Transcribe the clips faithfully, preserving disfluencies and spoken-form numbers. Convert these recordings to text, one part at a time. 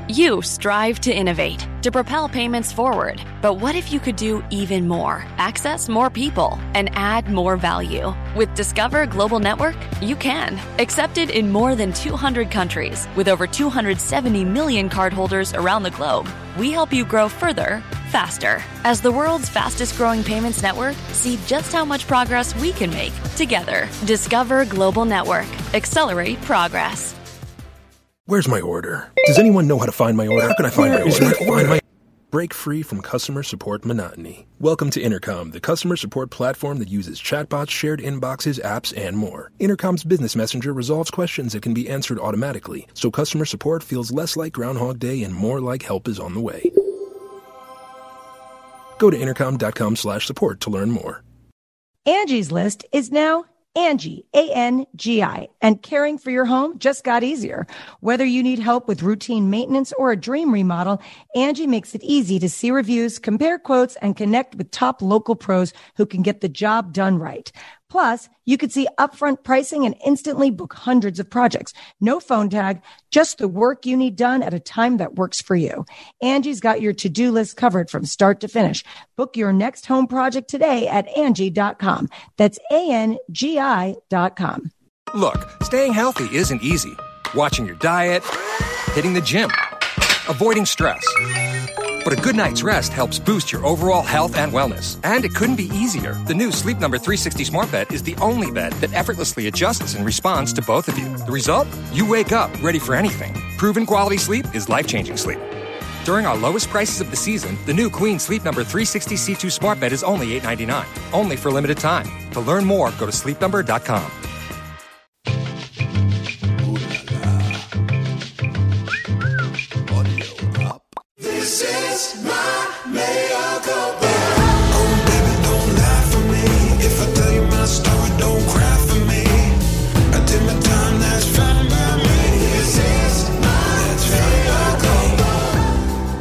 You strive to innovate, to propel payments forward. But what if you could do even more? Access more people and add more value. With Discover Global Network, you can. Accepted in more than two hundred countries, with over two hundred seventy million cardholders around the globe, we help you grow further, faster. As the world's fastest growing payments network, see just how much progress we can make together. Discover Global Network. Accelerate progress. Where's my order? Does anyone know how to find my order? How can I find my order? Find my... Break free from customer support monotony. Welcome to Intercom, the customer support platform that uses chatbots, shared inboxes, apps, and more. Intercom's business messenger resolves questions that can be answered automatically, so customer support feels less like Groundhog Day and more like help is on the way. Go to intercom.com slash support to learn more. Angie's List is now Angie, A N G I, and caring for your home just got easier. Whether you need help with routine maintenance or a dream remodel, Angie makes it easy to see reviews, compare quotes, and connect with top local pros who can get the job done right. Plus, you could see upfront pricing and instantly book hundreds of projects. No phone tag, just the work you need done at a time that works for you. Angie's got your to-do list covered from start to finish. Book your next home project today at Angie dot com. That's A N G I dot com. Look, staying healthy isn't easy. Watching your diet, hitting the gym, avoiding stress. But a good night's rest helps boost your overall health and wellness. And it couldn't be easier. The new Sleep Number three sixty Smart Bed is the only bed that effortlessly adjusts and responds to both of you. The result? You wake up ready for anything. Proven quality sleep is life-changing sleep. During our lowest prices of the season, the new Queen Sleep Number three sixty C two Smart Bed is only eight ninety-nine. Only for a limited time. To learn more, go to sleep number dot com. This is my mea culpa. Oh, baby, don't lie for me. If I tell you my story, don't cry for me. I did my time, that's fine by me. This is my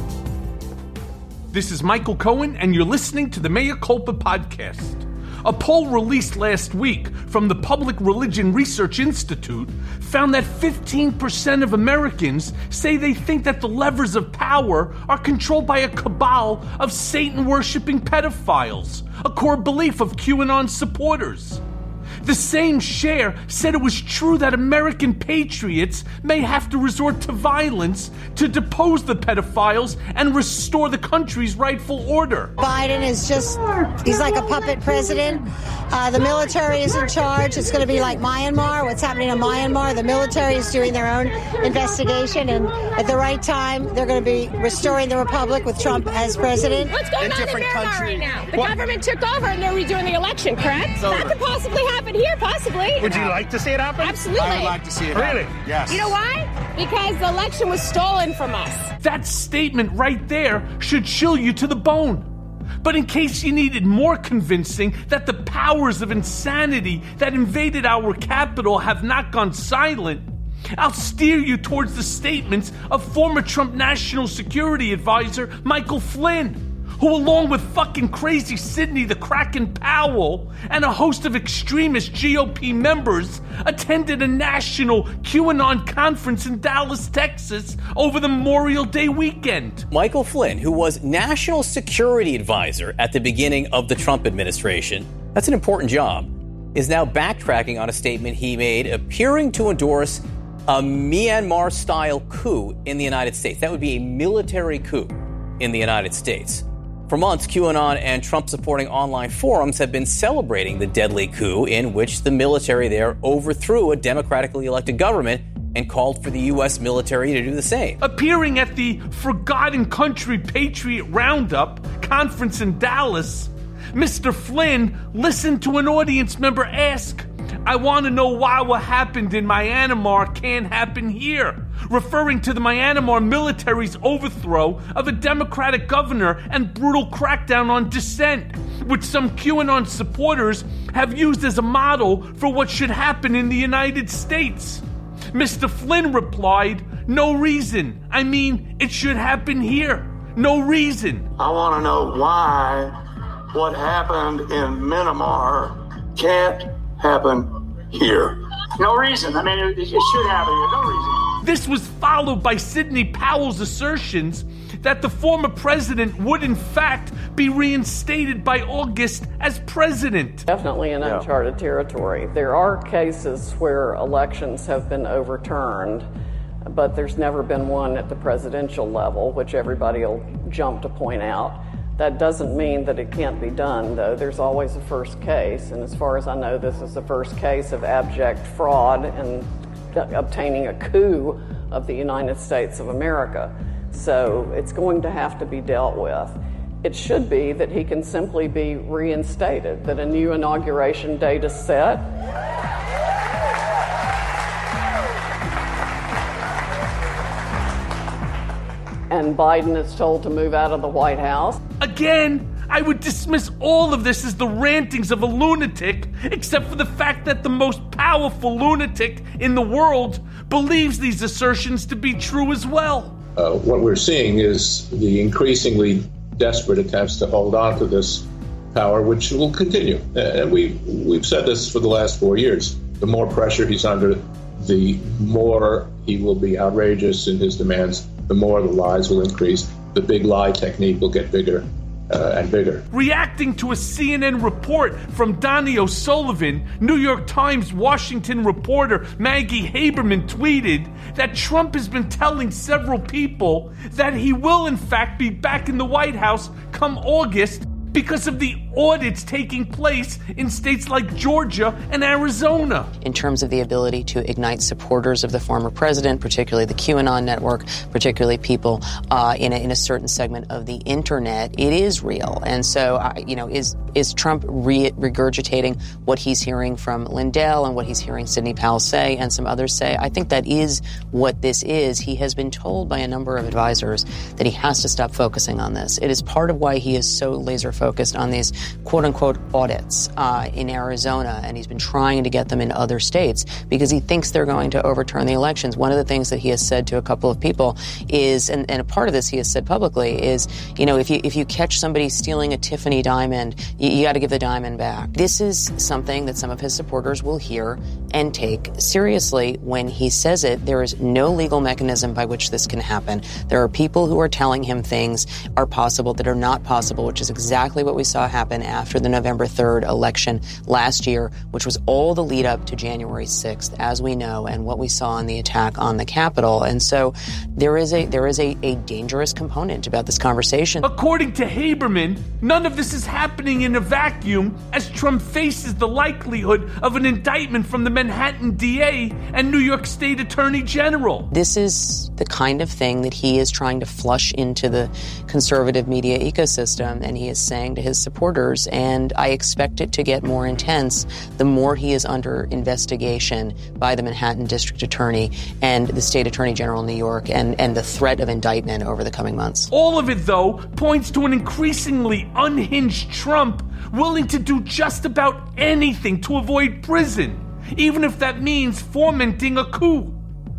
mea culpa. This is Michael Cohen, and you're listening to the Mea Culpa podcast. A poll released last week from the Public Religion Research Institute found that fifteen percent of Americans say they think that the levers of power are controlled by a cabal of Satan-worshipping pedophiles, a core belief of QAnon supporters. The same share said it was true that American patriots may have to resort to violence to depose the pedophiles and restore the country's rightful order. Biden is just, he's like a puppet president. Uh, the military is in charge. It's going to be like Myanmar. What's happening in Myanmar? The military is doing their own investigation, and at the right time, they're going to be restoring the republic with Trump as president. What's going in on in Myanmar countries. right now? The what? government took over and they're redoing the election, correct? That could possibly happen here, possibly. Would you like to see it happen? Absolutely. I would like to see it happen. Really? Yes. You know why? Because the election was stolen from us. That statement right there should chill you to the bone. But in case you needed more convincing that the powers of insanity that invaded our capital have not gone silent, I'll steer you towards the statements of former Trump National Security Advisor Michael Flynn, who, along with fucking crazy Sidney the Kraken Powell and a host of extremist G O P members, attended a national QAnon conference in Dallas, Texas over the Memorial Day weekend. Michael Flynn, who was National Security Advisor at the beginning of the Trump administration, that's an important job, is now backtracking on a statement he made appearing to endorse a Myanmar-style coup in the United States. That would be a military coup in the United States. For months, QAnon and Trump-supporting online forums have been celebrating the deadly coup in which the military there overthrew a democratically elected government and called for the U S military to do the same. Appearing at the Forgotten Country Patriot Roundup conference in Dallas, Mister Flynn listened to an audience member ask, "I want to know why what happened in Myanmar can't happen here," referring to the Myanmar military's overthrow of a Democratic governor and brutal crackdown on dissent, which some QAnon supporters have used as a model for what should happen in the United States. Mister Flynn replied, "No reason. I mean, it should happen here. No reason." I want to know why what happened in Myanmar can't happen here. No reason. I mean, it, it should happen here. No reason. This was followed by Sidney Powell's assertions that the former president would in fact be reinstated by August as president. Definitely in uncharted territory. There are cases where elections have been overturned, but there's never been one at the presidential level, which everybody will jump to point out. That doesn't mean that it can't be done, though. There's always a first case, and as far as I know, this is the first case of abject fraud and obtaining a coup of the United States of America. So it's going to have to be dealt with. It should be that he can simply be reinstated, that a new inauguration date is set. And Biden is told to move out of the White House. Again, I would dismiss all of this as the rantings of a lunatic, except for the fact that the most powerful lunatic in the world believes these assertions to be true as well. Uh, what we're seeing is the increasingly desperate attempts to hold on to this power, which will continue. And we, we've said this for the last four years. The more pressure he's under, the more he will be outrageous in his demands, the more the lies will increase. The big lie technique will get bigger uh, and bigger. Reacting to a C N N report from Donnie O'Sullivan, New York Times Washington reporter Maggie Haberman tweeted that Trump has been telling several people that he will in fact be back in the White House come August because of the audits taking place in states like Georgia and Arizona. In terms of the ability to ignite supporters of the former president, particularly the QAnon network, particularly people uh, in, a, in a certain segment of the internet, it is real. And so, uh, you know, is is Trump re- regurgitating what he's hearing from Lindell and what he's hearing Sidney Powell say and some others say? I think that is what this is. He has been told by a number of advisors that he has to stop focusing on this. It is part of why he is so laser focused on these quote-unquote audits uh, in Arizona, and he's been trying to get them in other states because he thinks they're going to overturn the elections. One of the things that he has said to a couple of people is, and, and a part of this he has said publicly, is, you know, if you if you catch somebody stealing a Tiffany diamond, you, you got to give the diamond back. This is something that some of his supporters will hear and take seriously when he says it. There is no legal mechanism by which this can happen. There are people who are telling him things are possible that are not possible, which is exactly what we saw happen after the November third election last year, which was all the lead up to January sixth, as we know, and what we saw in the attack on the Capitol. And so there is a there is a, a dangerous component about this conversation. According to Haberman, none of this is happening in a vacuum as Trump faces the likelihood of an indictment from the Manhattan D A and New York State Attorney General. This is the kind of thing that he is trying to flush into the conservative media ecosystem, and he is saying to his supporters, and I expect it to get more intense the more he is under investigation by the Manhattan District Attorney and the State Attorney General in New York, and, and the threat of indictment over the coming months. All of it, though, points to an increasingly unhinged Trump willing to do just about anything to avoid prison, even if that means fomenting a coup.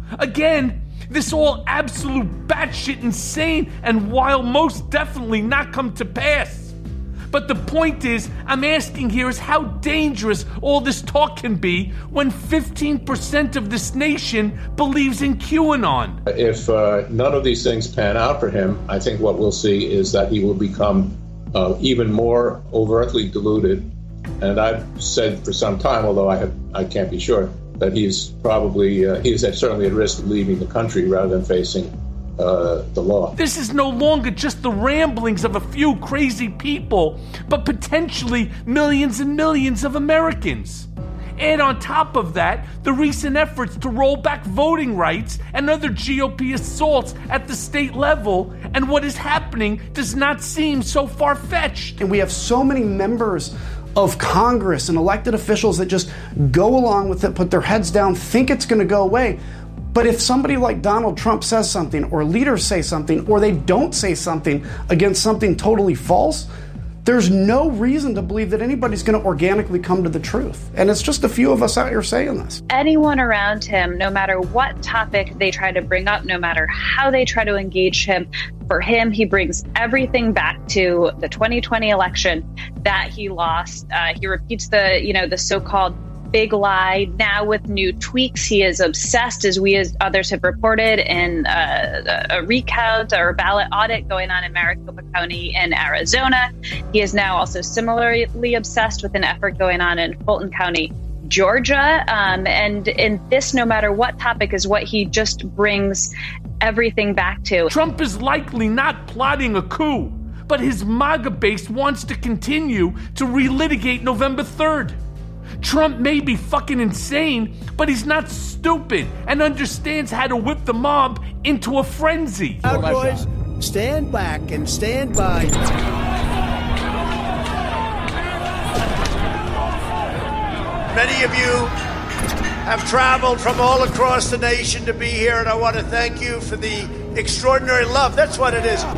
Again, this all absolute batshit insane, and while most definitely not come to pass. But the point is, I'm asking here is how dangerous all this talk can be when fifteen percent of this nation believes in QAnon. If uh, none of these things pan out for him, I think what we'll see is that he will become uh, even more overtly deluded. And I've said for some time, although I have, I can't be sure, that he's probably, uh, he's certainly at risk of leaving the country rather than facing uh, the law. This is no longer just the ramblings of a few crazy people, but potentially millions and millions of Americans. And on top of that, the recent efforts to roll back voting rights and other G O P assaults at the state level, and what is happening does not seem so far-fetched. And we have so many members of Congress and elected officials that just go along with it, put their heads down, think it's going to go away. But if somebody like Donald Trump says something, or leaders say something, or they don't say something against something totally false, there's no reason to believe that anybody's going to organically come to the truth. And it's just a few of us out here saying this. Anyone around him, no matter what topic they try to bring up, no matter how they try to engage him, for him, he brings everything back to the twenty twenty election that he lost. Uh, he repeats the, you know, the so-called big lie. Now with new tweaks, he is obsessed, as we as others have reported, in uh, a recount or a ballot audit going on in Maricopa County in Arizona. He is now also similarly obsessed with an effort going on in Fulton County, Georgia. Um, and in this, no matter what topic, is what he just brings everything back to. Trump is likely not plotting a coup, but his MAGA base wants to continue to relitigate November third. Trump may be fucking insane, but he's not stupid and understands how to whip the mob into a frenzy. Proud Boys, stand back and stand by. Many of you have traveled from all across the nation to be here, and I want to thank you for the extraordinary love. That's what it is.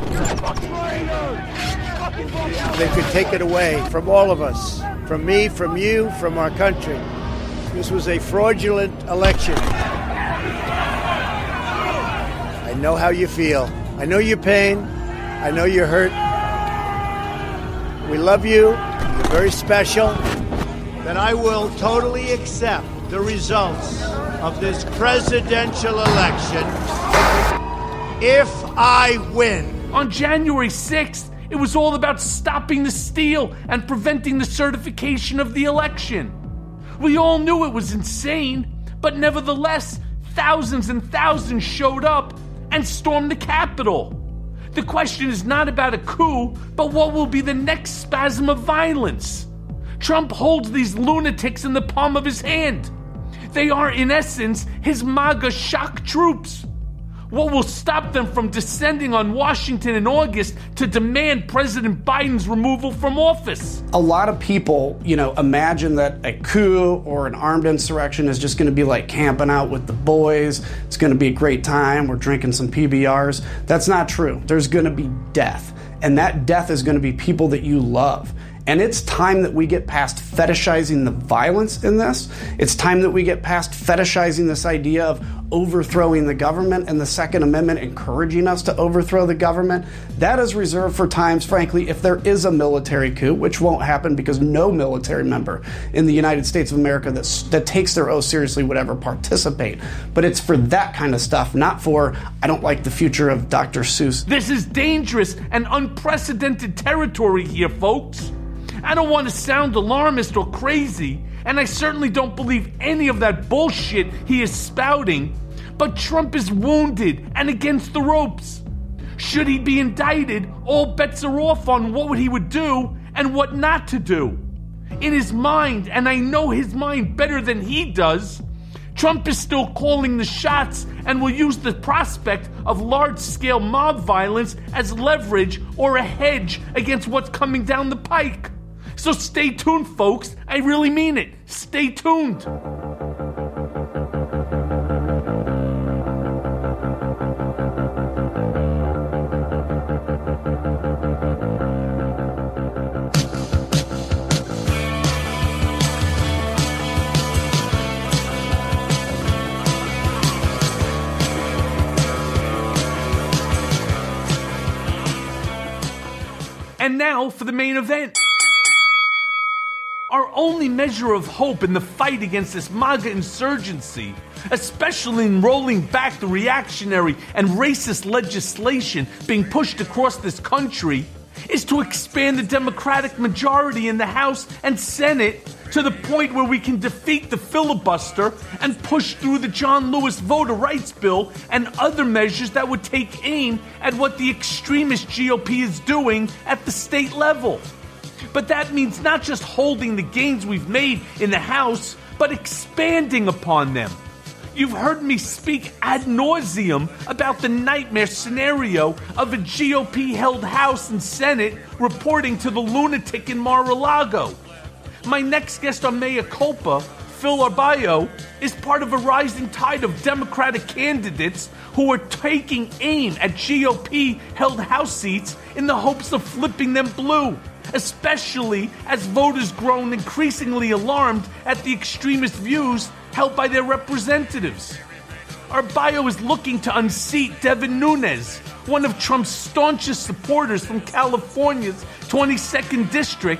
They could take it away from all of us, from me, from you, from our country. This was a fraudulent election. I know how you feel. I know your pain. I know you're hurt. We love you. You're very special. That I will totally accept the results of this presidential election if I win. On January sixth, it was all about stopping the steal and preventing the certification of the election. We all knew it was insane, but nevertheless, thousands and thousands showed up and stormed the Capitol. The question is not about a coup, but what will be the next spasm of violence. Trump holds these lunatics in the palm of his hand. They are, in essence, his MAGA shock troops. What will stop them from descending on Washington in August to demand President Biden's removal from office? A lot of people, you know, imagine that a coup or an armed insurrection is just going to be like camping out with the boys. It's going to be a great time. We're drinking some P B Rs. That's not true. There's going to be death. And that death is going to be people that you love. And it's time that we get past fetishizing the violence in this. It's time that we get past fetishizing this idea of overthrowing the government and the Second Amendment encouraging us to overthrow the government. That is reserved for times, frankly, if there is a military coup, which won't happen because no military member in the United States of America that, that takes their oath seriously would ever participate. But it's for that kind of stuff, not for, I don't like the future of Doctor Seuss. This is dangerous and unprecedented territory here, folks. I don't want to sound alarmist or crazy, and I certainly don't believe any of that bullshit he is spouting, but Trump is wounded and against the ropes. Should he be indicted, all bets are off on what he would do and what not to do. In his mind, and I know his mind better than he does, Trump is still calling the shots and will use the prospect of large-scale mob violence as leverage or a hedge against what's coming down the pike. So stay tuned, folks. I really mean it. Stay tuned. And now for the main event. Our only measure of hope in the fight against this MAGA insurgency, especially in rolling back the reactionary and racist legislation being pushed across this country, is to expand the Democratic majority in the House and Senate to the point where we can defeat the filibuster and push through the John Lewis voter rights bill and other measures that would take aim at what the extremist G O P is doing at the state level. But that means not just holding the gains we've made in the House, but expanding upon them. You've heard me speak ad nauseum about the nightmare scenario of a G O P-held House and Senate reporting to the lunatic in Mar-a-Lago. My next guest on Mea Culpa, Phil Arbaio, is part of a rising tide of Democratic candidates who are taking aim at G O P-held House seats in the hopes of flipping them blue, especially as voters grown increasingly alarmed at the extremist views held by their representatives. Arbaio is looking to unseat Devin Nunes, one of Trump's staunchest supporters from California's twenty-second district,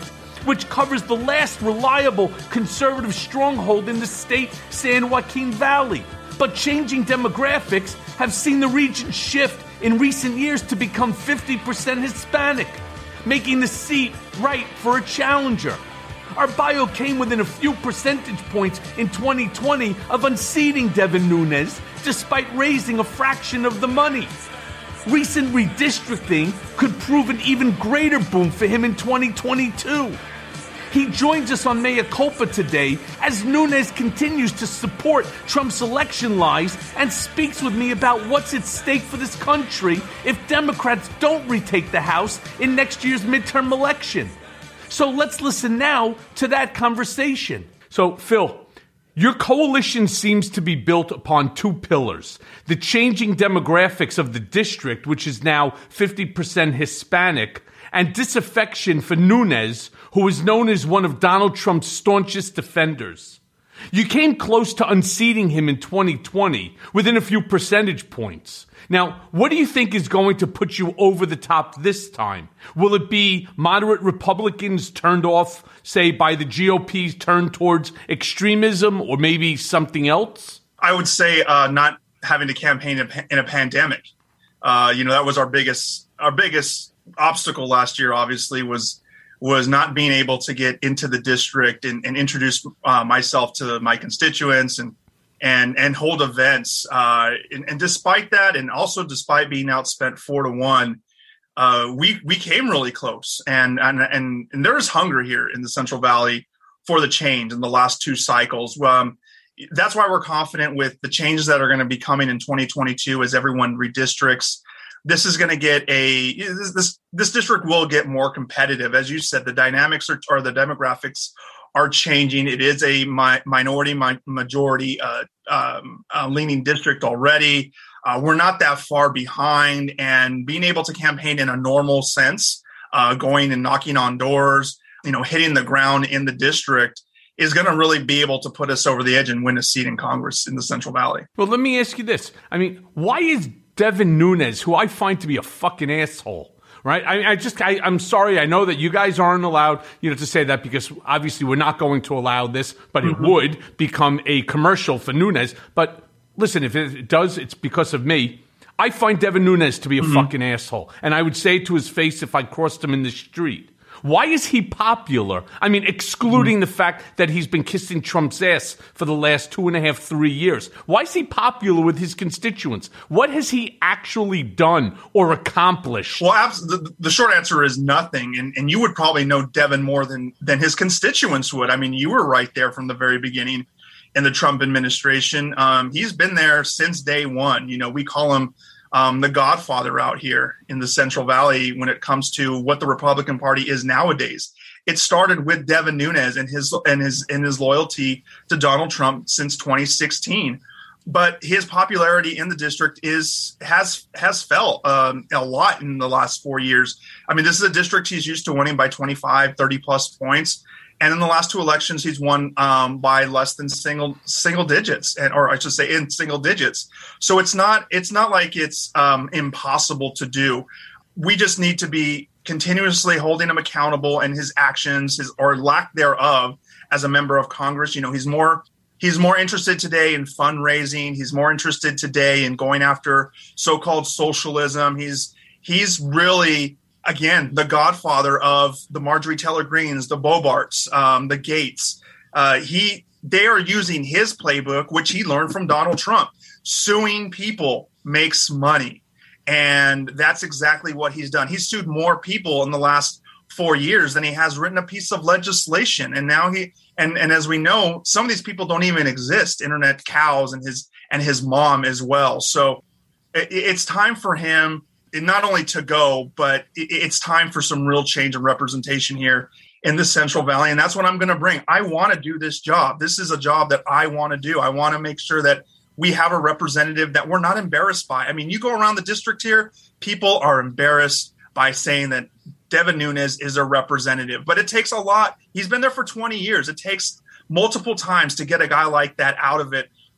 which covers the last reliable conservative stronghold in the state, San Joaquin Valley. But changing demographics have seen the region shift in recent years to become fifty percent Hispanic, making the seat right for a challenger. Our bio came within a few percentage points in twenty twenty of unseating Devin Nunes, despite raising a fraction of the money. Recent redistricting could prove an even greater boom for him in twenty twenty-two. He joins us on Mea Culpa today as Nunes continues to support Trump's election lies and speaks with me about what's at stake for this country if Democrats don't retake the House in next year's midterm election. So let's listen now to that conversation. So, Phil, your coalition seems to be built upon two pillars: the changing demographics of the district, which is now fifty percent Hispanic, and disaffection for Nunes, who is known as one of Donald Trump's staunchest defenders. You came close to unseating him in twenty twenty, within a few percentage points. Now, what do you think is going to put you over the top this time? Will it be moderate Republicans turned off, say, by the G O P's turn towards extremism, or maybe something else? I would say uh, not having to campaign in a, in a pandemic. Uh, you know, that was our biggest our biggest obstacle last year, obviously, was was not being able to get into the district and, and introduce uh, myself to my constituents and and and hold events. Uh, and, and despite that, and also despite being outspent four to one, uh, we we came really close. And and and, and there is hunger here in the Central Valley for the change in the last two cycles. Um, that's why we're confident with the changes that are going to be coming in twenty twenty-two as everyone redistricts. This is going to get a this, this this district will get more competitive. As you said, the dynamics are, or the demographics are changing. It is a mi- minority mi- majority uh, um, uh, leaning district already. Uh, we're not that far behind, and being able to campaign in a normal sense, uh, going and knocking on doors, you know, hitting the ground in the district is going to really be able to put us over the edge and win a seat in Congress in the Central Valley. Well, let me ask you this. I mean, why is Devin Nunes, who I find to be a fucking asshole, right? I, I just, I, I'm sorry. I know that you guys aren't allowed, you know, to say that because obviously we're not going to allow this, but mm-hmm. it would become a commercial for Nunes. But listen, if it does, it's because of me. I find Devin Nunes to be a mm-hmm. fucking asshole. And I would say it to his face if I crossed him in the street. Why is he popular? I mean, excluding the fact that he's been kissing Trump's ass for the last two and a half, three years. Why is he popular with his constituents? What has he actually done or accomplished? Well, the, the short answer is nothing. And, and you would probably know Devin more than, than his constituents would. I mean, you were right there from the very beginning in the Trump administration. Um, he's been there since day one. You know, we call him Um, the godfather out here in the Central Valley when it comes to what the Republican Party is nowadays. It started with Devin Nunes and his and his and his loyalty to Donald Trump since twenty sixteen. But his popularity in the district is has has fell um, a lot in the last four years. I mean, this is a district he's used to winning by twenty-five, thirty plus points. And in the last two elections, he's won um, by less than single single digits, and or I should say in single digits. So it's not it's not like it's um, impossible to do. We just need to be continuously holding him accountable and his actions, his or lack thereof, as a member of Congress. You know, he's more he's more interested today in fundraising. He's more interested today in going after so-called socialism. He's he's really, again, the godfather of the Marjorie Taylor Greenes, the Bobarts, um, the Gates. Uh, he, they are using his playbook, which he learned from Donald Trump. Suing people makes money. And that's exactly what he's done. He's sued more people in the last four years than he has written a piece of legislation. And now he, and, and as we know, some of these people don't even exist, Internet cows and his, and his mom as well. So it, it's time for him not only to go, but it's time for some real change and representation here in the Central Valley. And that's what I'm going to bring. I want to do this job. This is a job that I want to do. I want to make sure that we have a representative that we're not embarrassed by. I mean, you go around the district here, people are embarrassed by saying that Devin Nunes is a representative, but it takes a lot. He's been there for twenty years. It takes multiple times to get a guy like that out of it,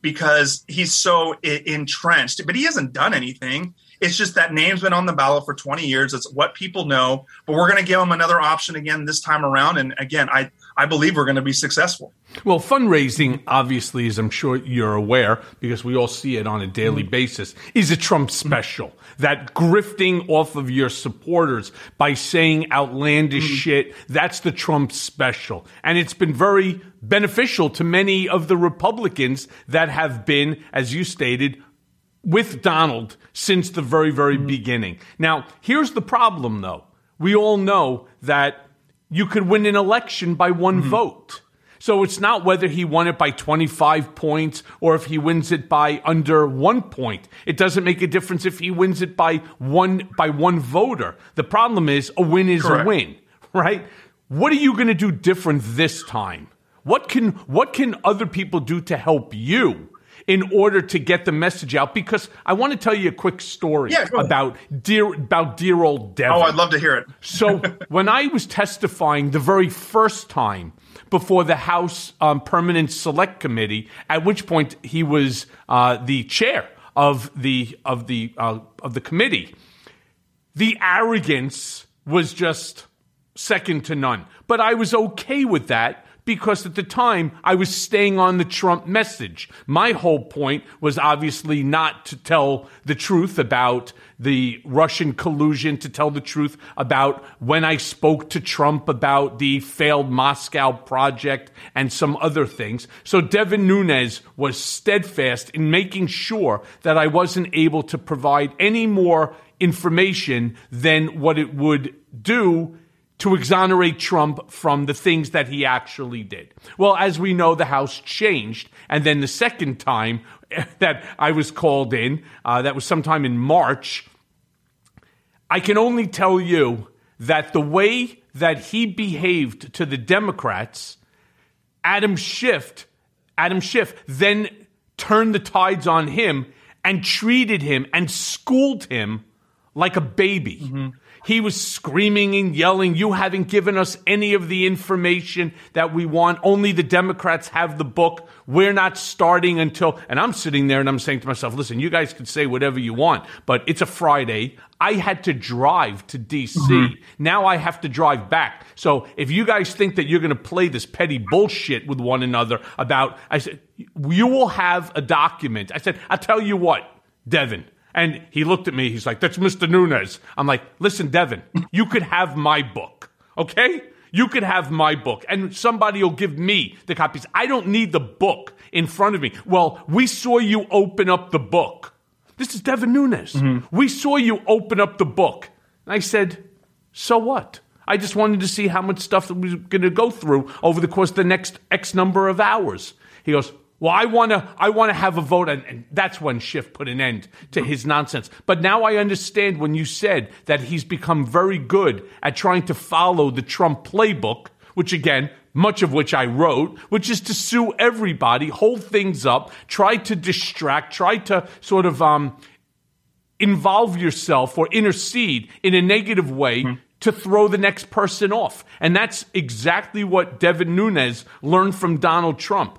because he's so I- entrenched, but he hasn't done anything. It's just that name's been on the ballot for twenty years. It's what people know, but we're going to give him another option again this time around. And again, I, I believe we're going to be successful. Well, fundraising, obviously, as I'm sure you're aware, because we all see it on a daily mm-hmm. basis, is a Trump special. Mm-hmm. That grifting off of your supporters by saying outlandish mm-hmm. shit, that's the Trump special. And it's been very beneficial to many of the Republicans that have been, as you stated, with Donald since the very, very mm-hmm. beginning. Now, here's the problem, though. We all know that you could win an election by one mm-hmm. vote. So it's not whether he won it by twenty-five points or if he wins it by under one point. It doesn't make a difference if he wins it by one by one voter. The problem is a win is Correct. a win, right? What are you going to do different this time? What can what can other people do to help you in order to get the message out? Because I want to tell you a quick story yeah, about dear about dear old Devin. Oh, I'd love to hear it. So when I was testifying the very first time before the House um, Permanent Select Committee, at which point he was uh, the chair of the of the uh, of the committee, the arrogance was just second to none. But I was okay with that, because at the time, I was staying on the Trump message. My whole point was obviously not to tell the truth about the Russian collusion, to tell the truth about when I spoke to Trump about the failed Moscow project and some other things. So Devin Nunes was steadfast in making sure that I wasn't able to provide any more information than what it would do to exonerate Trump from the things that he actually did. Well, as we know, the House changed. And then the second time that I was called in, uh, that was sometime in March, I can only tell you that the way that he behaved to the Democrats, Adam Schiff, Adam Schiff then turned the tides on him and treated him and schooled him like a baby. Mm-hmm. He was screaming and yelling, "You haven't given us any of the information that we want. Only the Democrats have the book. We're not starting until..." And I'm sitting there and I'm saying to myself, listen, you guys can say whatever you want, but it's a Friday. I had to drive to D C. Mm-hmm. Now I have to drive back. So if you guys think that you're going to play this petty bullshit with one another about... I said, you will have a document. I said, I'll tell you what, Devin. And he looked at me. He's like, "That's Mister Nunes." I'm like, "Listen, Devin, you could have my book, okay? You could have my book, and somebody will give me the copies. I don't need the book in front of me." "Well, we saw you open up the book." This is Devin Nunes. Mm-hmm. "We saw you open up the book." And I said, "So what? I just wanted to see how much stuff that we were going to go through over the course of the next X number of hours." He goes, "Well, I want to I want to have a vote." And, and that's when Schiff put an end to his nonsense. But now I understand when you said that he's become very good at trying to follow the Trump playbook, which, again, much of which I wrote, which is to sue everybody, hold things up, try to distract, try to sort of um, involve yourself or intercede in a negative way mm-hmm. to throw the next person off. And that's exactly what Devin Nunes learned from Donald Trump.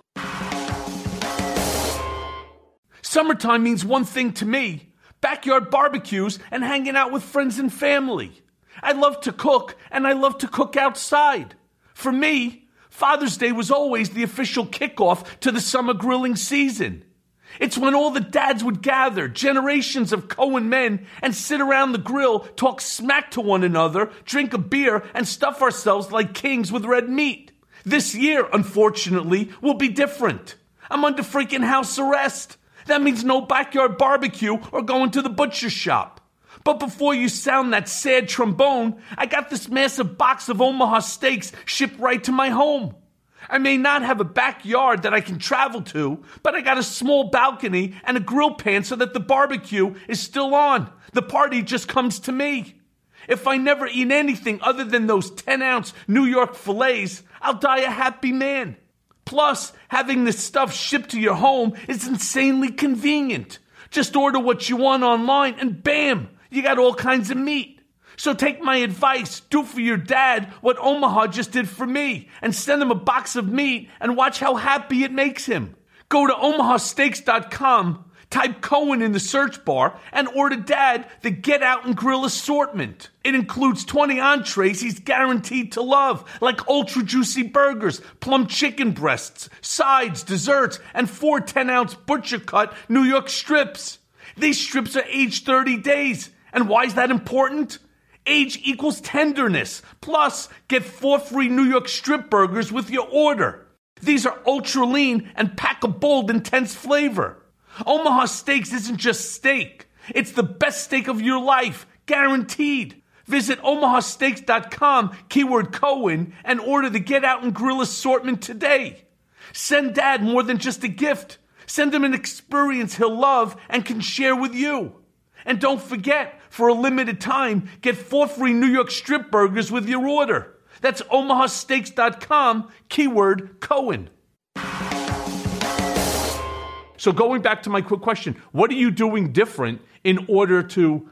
Summertime means one thing to me: backyard barbecues and hanging out with friends and family. I love to cook, and I love to cook outside. For me, Father's Day was always the official kickoff to the summer grilling season. It's when all the dads would gather, generations of Cohen men, and sit around the grill, talk smack to one another, drink a beer, and stuff ourselves like kings with red meat. This year, unfortunately, will be different. I'm under freaking house arrest. That means no backyard barbecue or going to the butcher shop. But before you sound that sad trombone, I got this massive box of Omaha steaks shipped right to my home. I may not have a backyard that I can travel to, but I got a small balcony and a grill pan so that the barbecue is still on. The party just comes to me. If I never eat anything other than those ten-ounce New York fillets, I'll die a happy man. Plus, having this stuff shipped to your home is insanely convenient. Just order what you want online and bam, you got all kinds of meat. So take my advice, do for your dad what Omaha just did for me, and send him a box of meat and watch how happy it makes him. Go to omaha steaks dot com, type Cohen in the search bar, and order Dad the Get Out and Grill assortment. It includes twenty entrees he's guaranteed to love, like ultra juicy burgers, plum chicken breasts, sides, desserts, and four ten-ounce butcher cut New York strips. These strips are aged thirty days. And why is that important? Age equals tenderness. Plus, get four free New York strip burgers with your order. These are ultra lean and pack a bold, intense flavor. Omaha Steaks isn't just steak. It's the best steak of your life, guaranteed. Visit omaha steaks dot com, keyword Cohen, and order the Get Out and Grill assortment today. Send Dad more than just a gift. Send him an experience he'll love and can share with you. And don't forget, for a limited time, get four free New York strip burgers with your order. That's omaha steaks dot com, keyword Cohen. So going back to my quick question, what are you doing different in order to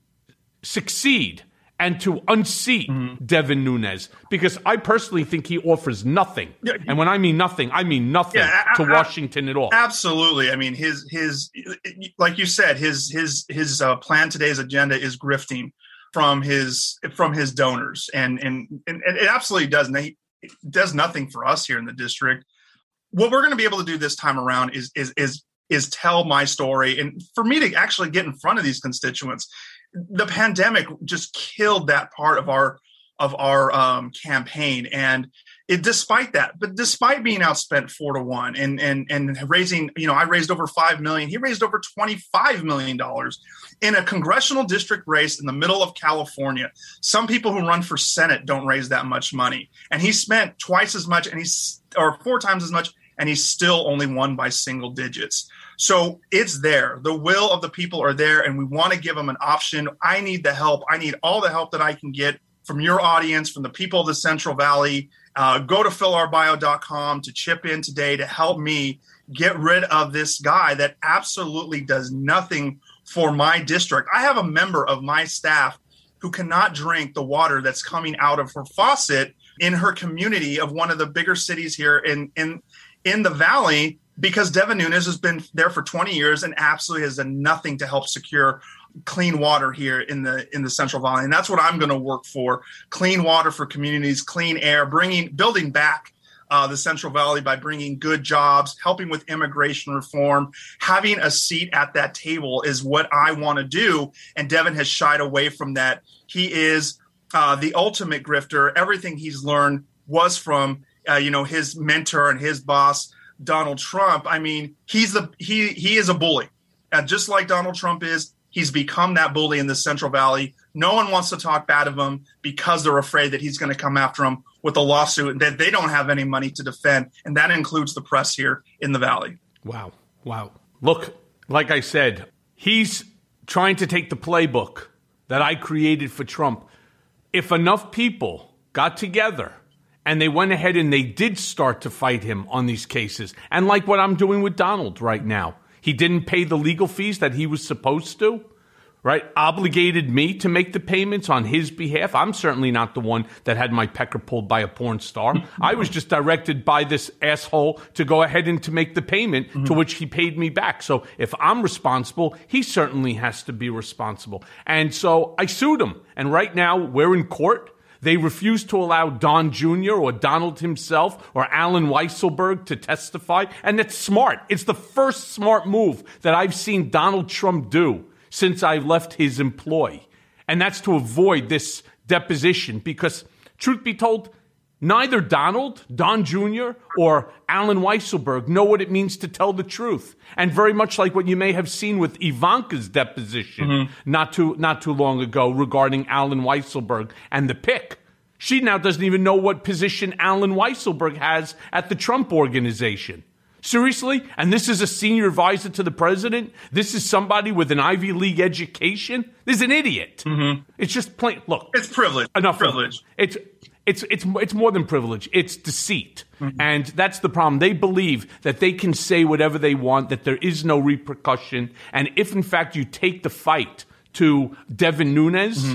succeed and to unseat mm-hmm. Devin Nunes? Because I personally think he offers nothing. Yeah. And when I mean nothing, I mean nothing yeah, to I, Washington at all. Absolutely. I mean, his his like you said, his his his uh, plan today's agenda is grifting from his from his donors, and and and it absolutely does. It does nothing for us here in the district. What we're going to be able to do this time around is is is is tell my story, and for me to actually get in front of these constituents. The pandemic just killed that part of our of our um, campaign, and it, despite that, but despite being outspent four to one, and and and raising, you know, I raised over five million. He raised over twenty-five million dollars in a congressional district race in the middle of California. Some people who run for Senate don't raise that much money, and he spent twice as much, and he's or four times as much, and he still only won by single digits. So it's there. The will of the people are there, and we want to give them an option. I need the help. I need all the help that I can get from your audience, from the people of the Central Valley. Uh, go to fill our bio dot com to chip in today to help me get rid of this guy that absolutely does nothing for my district. I have a member of my staff who cannot drink the water that's coming out of her faucet in her community of one of the bigger cities here in in in the Valley, because Devin Nunes has been there for twenty years and absolutely has done nothing to help secure clean water here in the in the Central Valley. And that's what I'm going to work for: clean water for communities, clean air, bringing building back uh, the Central Valley by bringing good jobs, helping with immigration reform. Having a seat at that table is what I want to do. And Devin has shied away from that. He is uh, the ultimate grifter. Everything he's learned was from uh, you know his mentor and his boss, Donald Trump. I mean, he's the he he is a bully, and just like Donald Trump is, he's become that bully in the Central Valley. No one wants to talk bad of him because they're afraid that he's going to come after him with a lawsuit and that they don't have any money to defend, and that includes the press here in the Valley. Wow, wow! Look, like I said, he's trying to take the playbook that I created for Trump. If enough people got together and they went ahead and they did start to fight him on these cases, and like what I'm doing with Donald right now, he didn't pay the legal fees that he was supposed to, right? Obligated me to make the payments on his behalf. I'm certainly not the one that had my pecker pulled by a porn star. I was just directed by this asshole to go ahead and to make the payment, mm-hmm. to which he paid me back. So if I'm responsible, he certainly has to be responsible. And so I sued him. And right now we're in court. They refuse to allow Don Junior or Donald himself or Alan Weisselberg to testify. And it's smart. It's the first smart move that I've seen Donald Trump do since I left his employ. And that's to avoid this deposition because, truth be told, neither Donald, Don Junior, or Alan Weisselberg know what it means to tell the truth. And very much like what you may have seen with Ivanka's deposition mm-hmm. not too not too long ago regarding Alan Weisselberg and the pick. She now doesn't even know what position Alan Weisselberg has at the Trump Organization. Seriously? And this is a senior advisor to the president? This is somebody with an Ivy League education? This is an idiot. Mm-hmm. It's just plain, look. It's privilege. Enough privilege. It's It's it's it's more than privilege. It's deceit. Mm-hmm. And that's the problem. They believe that they can say whatever they want, that there is no repercussion. And if, in fact, you take the fight to Devin Nunes mm-hmm.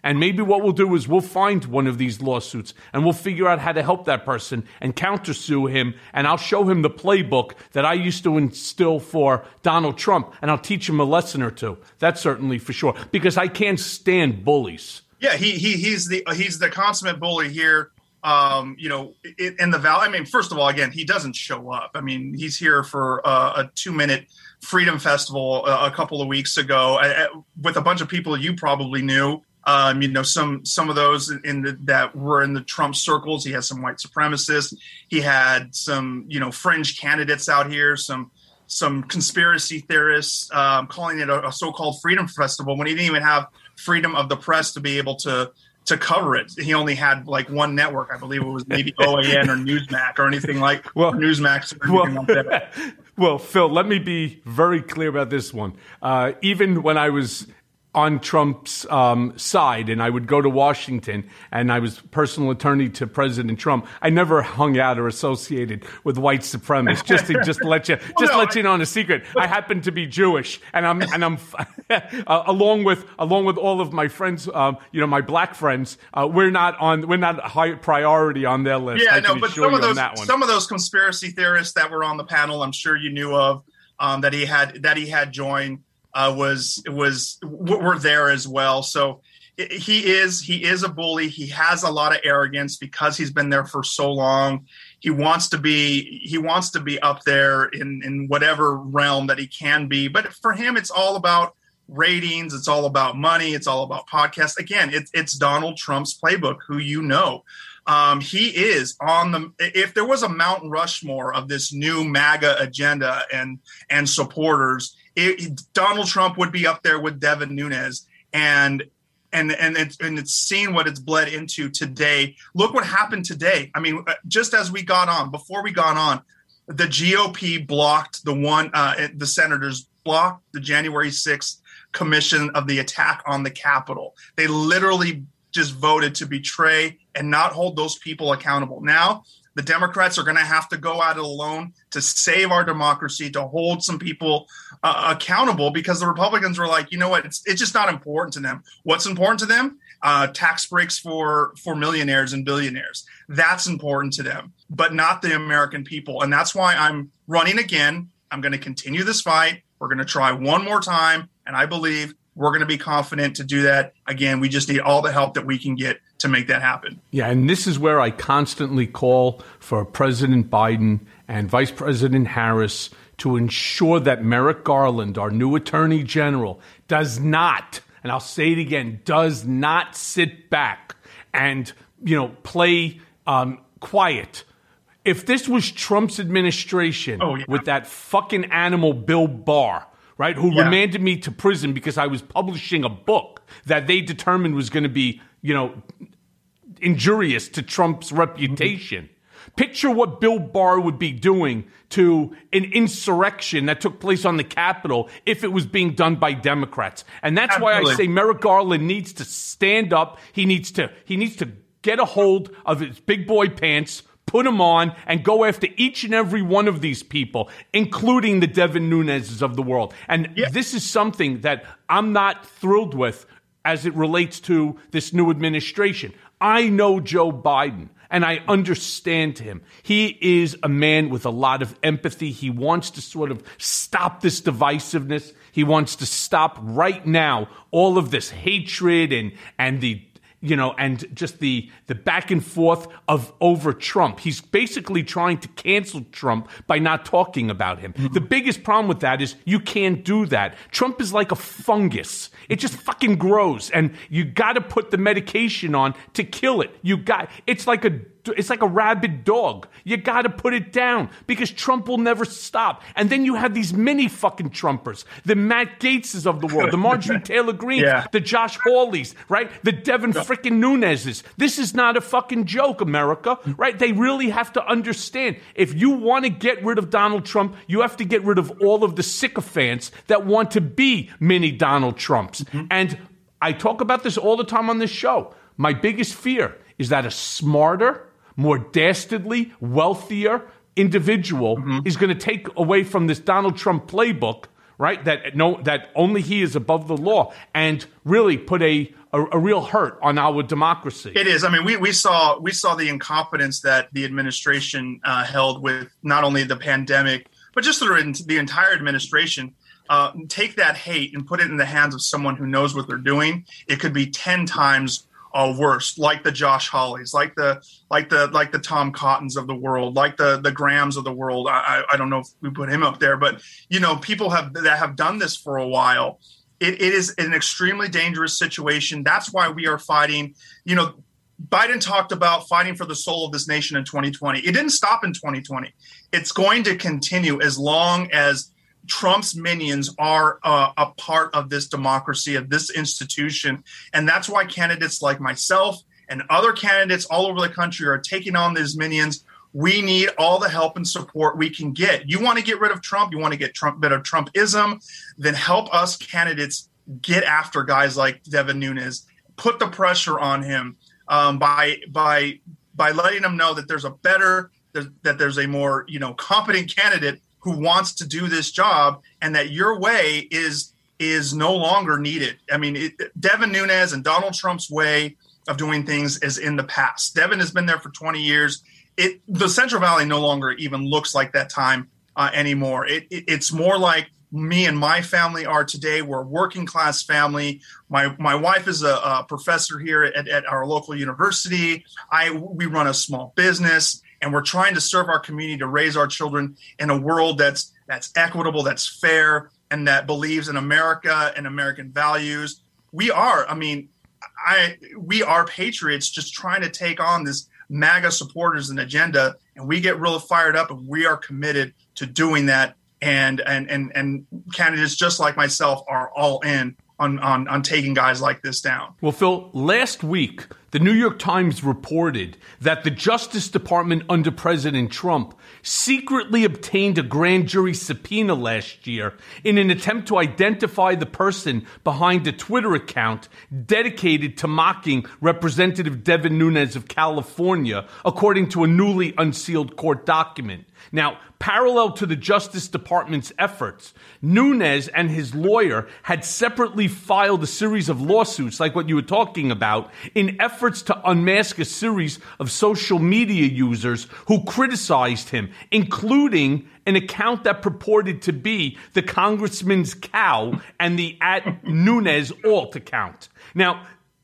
And maybe what we'll do is we'll find one of these lawsuits and we'll figure out how to help that person and countersue him. And I'll show him the playbook that I used to instill for Donald Trump. And I'll teach him a lesson or two. That's certainly for sure. Because I can't stand bullies. Yeah, he he he's the he's the consummate bully here. Um, you know, in the Valley. I mean, first of all, again, he doesn't show up. I mean, he's here for uh, a two-minute Freedom Festival a, a couple of weeks ago uh, with a bunch of people you probably knew. Um, you know, some some of those in the, that were in the Trump circles. He had some white supremacists. He had some, you know, fringe candidates out here. Some some conspiracy theorists um, calling it a, a so-called Freedom Festival when he didn't even have freedom of the press to be able to. to cover it. He only had like one network. I believe it was maybe O A N or Newsmax or anything like well, Newsmax or anything well, like that. Well, Phil, let me be very clear about this one. Uh, even when I was on Trump's um, side and I would go to Washington and I was personal attorney to President Trump, I never hung out or associated with white supremacists. Just to just let you just well, no, let you know on a secret. I happen to be Jewish, and I'm and I'm uh, along with along with all of my friends, um, you know, my black friends. Uh, we're not on we're not high priority on their list. Yeah, I no, but some of those some of those conspiracy theorists that were on the panel, I'm sure you knew of, um, that he had that he had joined. Uh, was was were there as well. So he is he is a bully. He has a lot of arrogance because he's been there for so long. He wants to be he wants to be up there in in whatever realm that he can be. But for him, it's all about ratings. It's all about money. It's all about podcasts. Again, it's it's Donald Trump's playbook, who you know. Um, he is on the, if there was a Mount Rushmore of this new MAGA agenda and, and supporters, it, Donald Trump would be up there with Devin Nunes. And, and, and it's, and it's seen what it's bled into today. Look what happened today. I mean, just as we got on, before we got on, the G O P blocked the one, uh, the senators blocked the January sixth commission of the attack on the Capitol. They literally just voted to betray and not hold those people accountable. Now, the Democrats are going to have to go at it alone to save our democracy, to hold some people uh, accountable, because the Republicans were like, you know what, it's, it's just not important to them. What's important to them? Uh, tax breaks for, for millionaires and billionaires. That's important to them, but not the American people. And that's why I'm running again. I'm going to continue this fight. We're going to try one more time. And I believe we're going to be confident to do that. Again, we just need all the help that we can get to make that happen. Yeah, and this is where I constantly call for President Biden and Vice President Harris to ensure that Merrick Garland, our new Attorney General, does not, and I'll say it again, does not sit back and, you know, play um, quiet. If this was Trump's administration oh, yeah. with that fucking animal Bill Barr, right, who yeah. remanded me to prison because I was publishing a book that they determined was going to be, you know, injurious to Trump's reputation. Mm-hmm. Picture what Bill Barr would be doing to an insurrection that took place on the Capitol if it was being done by Democrats. And that's Absolutely. why I say Merrick Garland needs to stand up. He needs to he needs to get a hold of his big boy pants, put them on, and go after each and every one of these people, including the Devin Nuneses of the world. And yeah. this is something that I'm not thrilled with as it relates to this new administration. I know Joe Biden, and I understand him. He is a man with a lot of empathy. He wants to sort of stop this divisiveness. He wants to stop right now all of this hatred and, and the you know, and just the the back and forth of over Trump. He's basically trying to cancel Trump by not talking about him. Mm-hmm. The biggest problem with that is you can't do that. Trump is like a fungus. It just fucking grows, and you got to put the medication on to kill it. You got it's like a It's like a rabid dog. You got to put it down because Trump will never stop. And then you have these mini fucking Trumpers, the Matt Gaetzes of the world, the Marjorie Taylor Greene, yeah. the Josh Hawleys, right? The Devin frickin' Nuneses. This is not a fucking joke, America, right? They really have to understand. If you want to get rid of Donald Trump, you have to get rid of all of the sycophants that want to be mini Donald Trumps. Mm-hmm. And I talk about this all the time on this show. My biggest fear is that a smarter, more dastardly, wealthier individual mm-hmm. is going to take away from this Donald Trump playbook, right? That no, that only he is above the law, and really put a, a, a real hurt on our democracy. It is. I mean, we, we saw we saw the incompetence that the administration uh, held with not only the pandemic, but just the, the entire administration. Uh, take that hate and put it in the hands of someone who knows what they're doing. It could be ten times uh, worse, like the Josh Hawleys, like the like the like the Tom Cottons of the world, like the the Grahams of the world. I, I don't know if we put him up there, but you know, people have that have done this for a while. It, it is an extremely dangerous situation. That's why we are fighting. You know, Biden talked about fighting for the soul of this nation in twenty twenty. It didn't stop in twenty twenty. It's going to continue as long as Trump's minions are uh, a part of this democracy, of this institution. And that's why candidates like myself and other candidates all over the country are taking on these minions. We need all the help and support we can get. You want to get rid of Trump? You want to get Trump, rid of Trumpism? Then help us candidates get after guys like Devin Nunes. Put the pressure on him um, by by by letting him know that there's a better, that there's a more, you know, competent candidate who wants to do this job, and that your way is is no longer needed. I mean, it, Devin Nunes and Donald Trump's way of doing things is in the past. Devin has been there for twenty years. It the Central Valley no longer even looks like that time uh, anymore. It, it, it's more like me and my family are today. We're a working class family. My my wife is a, a professor here at, at our local university. I we run a small business. And we're trying to serve our community to raise our children in a world that's that's equitable, that's fair, and that believes in America and American values. We are, I mean, I we are patriots just trying to take on this MAGA supporters and agenda, and we get real fired up, and we are committed to doing that. And and and and candidates just like myself are all in on on on taking guys like this down. Well, Phil, last week, the New York Times reported that the Justice Department under President Trump secretly obtained a grand jury subpoena last year in an attempt to identify the person behind a Twitter account dedicated to mocking Representative Devin Nunes of California, according to a newly unsealed court document. Now, parallel to the Justice Department's efforts, Nunes and his lawyer had separately filed a series of lawsuits, like what you were talking about, in efforts to unmask a series of social media users who criticized him, including an account that purported to be the congressman's cow and the at Nunes alt account. Now,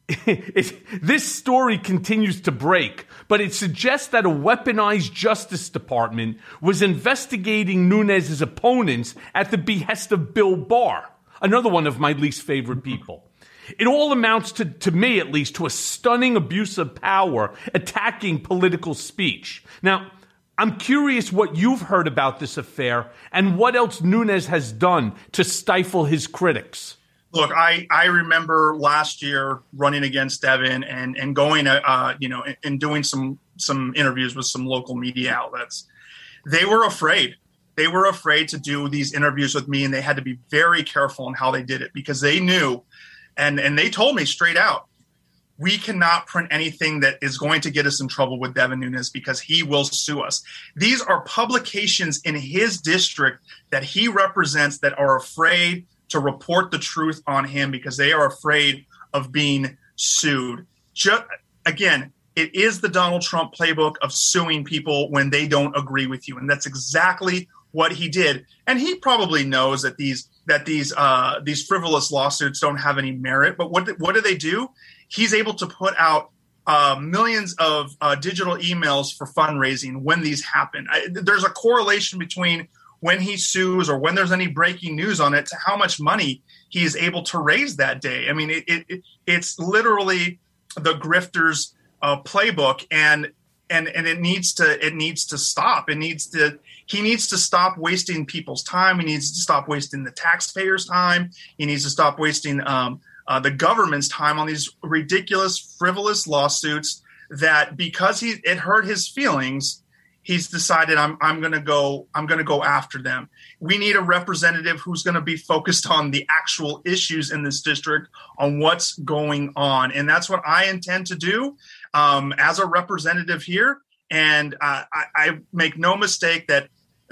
It, this story continues to break, but it suggests that a weaponized Justice Department was investigating Nunes' opponents at the behest of Bill Barr, another one of my least favorite people. It all amounts to, to me at least, to a stunning abuse of power attacking political speech. Now, I'm curious what you've heard about this affair and what else Nunes has done to stifle his critics. Look, I, I remember last year running against Devin and and going, uh, you know, and, and doing some some interviews with some local media outlets. They were afraid. They were afraid to do these interviews with me, and they had to be very careful in how they did it because they knew, and and they told me straight out, we cannot print anything that is going to get us in trouble with Devin Nunes because he will sue us. These are publications in his district that he represents that are afraid to report the truth on him because they are afraid of being sued. Just, again, it is the Donald Trump playbook of suing people when they don't agree with you. And that's exactly what he did. And he probably knows that these that these uh, these frivolous lawsuits don't have any merit. But what, what do they do? He's able to put out uh, millions of uh, digital emails for fundraising when these happen. I, there's a correlation between when he sues or when there's any breaking news on it to how much money he is able to raise that day. I mean, it, it, it's literally the grifter's uh, playbook, and and and it needs to it needs to stop. It needs to he needs to stop wasting people's time. He needs to stop wasting the taxpayers' time. He needs to stop wasting um, uh, the government's time on these ridiculous, frivolous lawsuits that because he it hurt his feelings. He's decided I'm I'm going to go I'm going to go after them. We need a representative who's going to be focused on the actual issues in this district, on what's going on, and that's what I intend to do um, as a representative here. And uh, I, I make no mistake that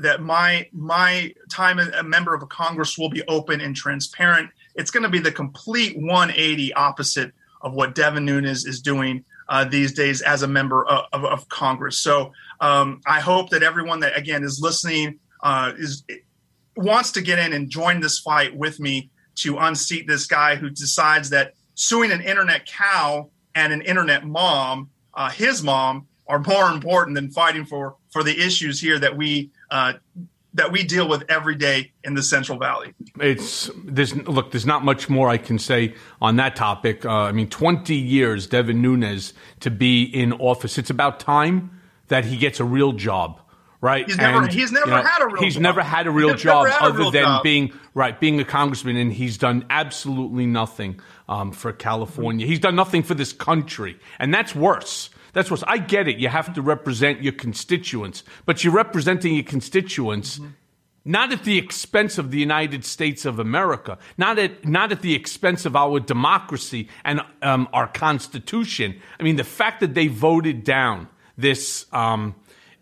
that my my time as a member of a Congress will be open and transparent. It's going to be the complete one eighty opposite of what Devin Nunes is doing uh, these days as a member of, of, of Congress. So um, I hope that everyone that, again, is listening uh, is wants to get in and join this fight with me to unseat this guy who decides that suing an internet cow and an internet mom, uh, his mom, are more important than fighting for, for the issues here that we uh, that we deal with every day in the Central Valley. It's there's look, there's not much more I can say on that topic. Uh, I mean, twenty years, Devin Nunes to be in office. It's about time that he gets a real job, right? He's never, and, he's never you know, had a real he's job. never had a real He's job never had a other real than job. being right, being a congressman, and he's done absolutely nothing um, for California. He's done nothing for this country, and that's worse. That's what I get it. You have to represent your constituents, but you're representing your constituents mm-hmm. not at the expense of the United States of America, not at not at the expense of our democracy and um, our Constitution. I mean, the fact that they voted down this um,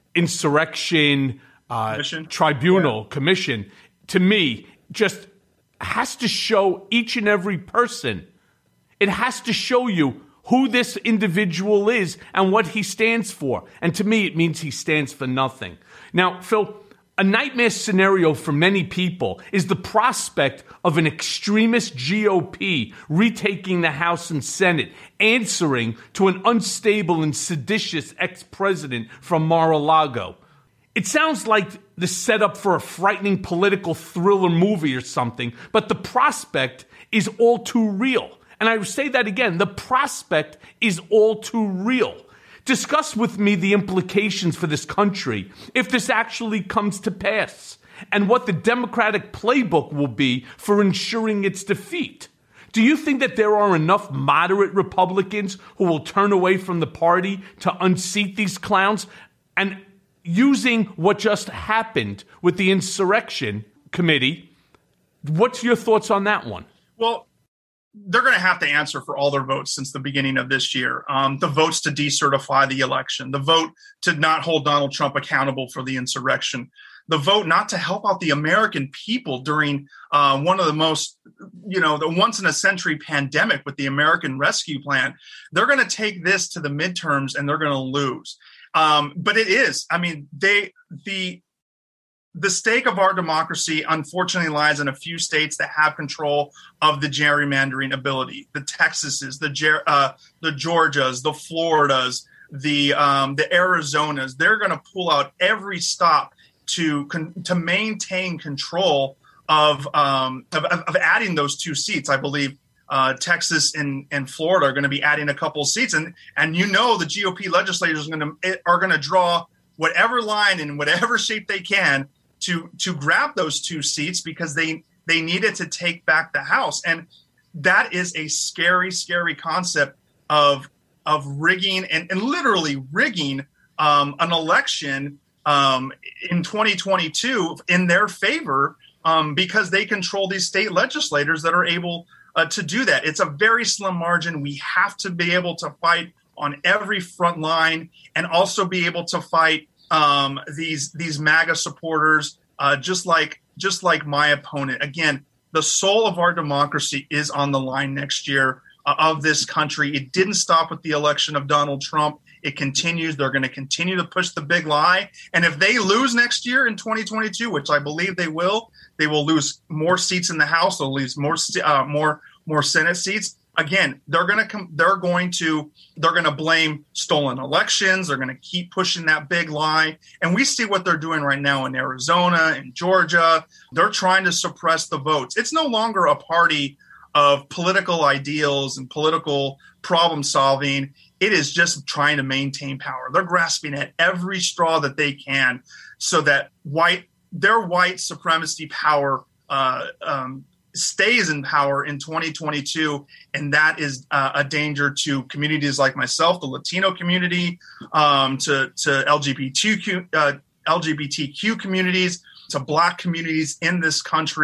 insurrection uh, tribunal yeah. commission, to me, just has to show each and every person. It has to show you who this individual is and what he stands for. And to me, it means he stands for nothing. Now, Phil, a nightmare scenario for many people is the prospect of an extremist G O P retaking the House and Senate, answering to an unstable and seditious ex-president from Mar-a-Lago. It sounds like the setup for a frightening political thriller movie or something, but the prospect is all too real. And I say that again, the prospect is all too real. Discuss with me the implications for this country if this actually comes to pass, and what the Democratic playbook will be for ensuring its defeat. Do you think that there are enough moderate Republicans who will turn away from the party to unseat these clowns? And using what just happened with the insurrection committee, what's your thoughts on that one? Well, they're going to have to answer for all their votes since the beginning of this year. Um, the votes to decertify the election, the vote to not hold Donald Trump accountable for the insurrection, the vote not to help out the American people during uh, one of the most, you know, the once in a century pandemic with the American Rescue Plan. They're going to take this to the midterms and they're going to lose. Um, but it is, I mean, they, the, The stake of our democracy, unfortunately, lies in a few states that have control of the gerrymandering ability. The Texases, the uh, the Georgias, the Floridas, the um, the Arizonas. They're going to pull out every stop to con- to maintain control of, um, of of adding those two seats. I believe uh, Texas and, and Florida are going to be adding a couple of seats, and and you know the G O P legislators are going to are going to draw whatever line in whatever shape they can to to grab those two seats because they they needed to take back the House. And that is a scary, scary concept of of rigging and, and literally rigging um, an election um, in twenty twenty-two in their favor um, because they control these state legislators that are able uh, to do that. It's a very slim margin. We have to be able to fight on every front line and also be able to fight Um, these these MAGA supporters, uh, just like just like my opponent. Again, the soul of our democracy is on the line next year uh, of this country. It didn't stop with the election of Donald Trump. It continues. They're going to continue to push the big lie. And if they lose next year in twenty twenty-two, which I believe they will, they will lose more seats in the House. They'll lose more uh, more more Senate seats. Again, they're going to come. They're going to. They're going to blame stolen elections. They're going to keep pushing that big lie, and we see what they're doing right now in Arizona and Georgia. They're trying to suppress the votes. It's no longer a party of political ideals and political problem solving. It is just trying to maintain power. They're grasping at every straw that they can, so that white their white supremacy power Uh, um, stays in power in twenty twenty-two, and that is uh, a danger to communities like myself, the Latino community, um, to to L G B T Q uh, L G B T Q communities, to Black communities in this country,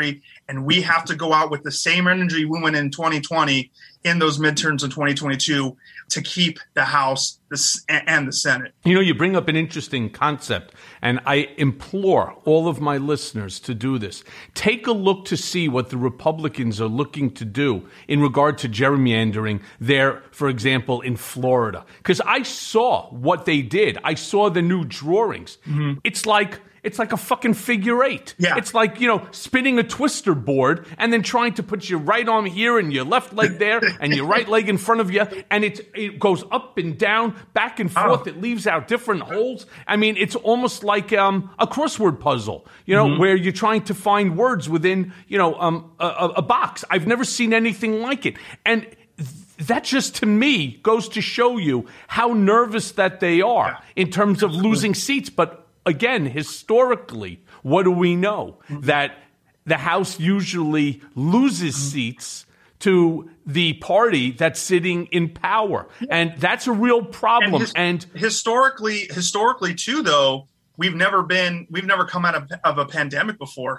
And we have to go out with the same energy we went in twenty twenty in those midterms in twenty twenty-two to keep the House and the Senate. You know, you bring up an interesting concept, and I implore all of my listeners to do this. Take a look to see what the Republicans are looking to do in regard to gerrymandering there, for example, in Florida. Because I saw what they did. I saw the new drawings. Mm-hmm. It's like... It's like a fucking figure eight. Yeah. It's like, you know, spinning a twister board and then trying to put your right arm here and your left leg there and your right leg in front of you. And it, it goes up and down, back and forth. Oh. It leaves out different holes. I mean, it's almost like um, a crossword puzzle, you know, mm-hmm. where you're trying to find words within, you know, um, a, a box. I've never seen anything like it. And that just, to me, goes to show you how nervous that they are yeah. in terms of losing seats. But again, historically, what do we know? That the House usually loses seats to the party that's sitting in power. And that's a real problem. And, his, and historically, historically too, though, we've never been, we've never come out of, of a pandemic before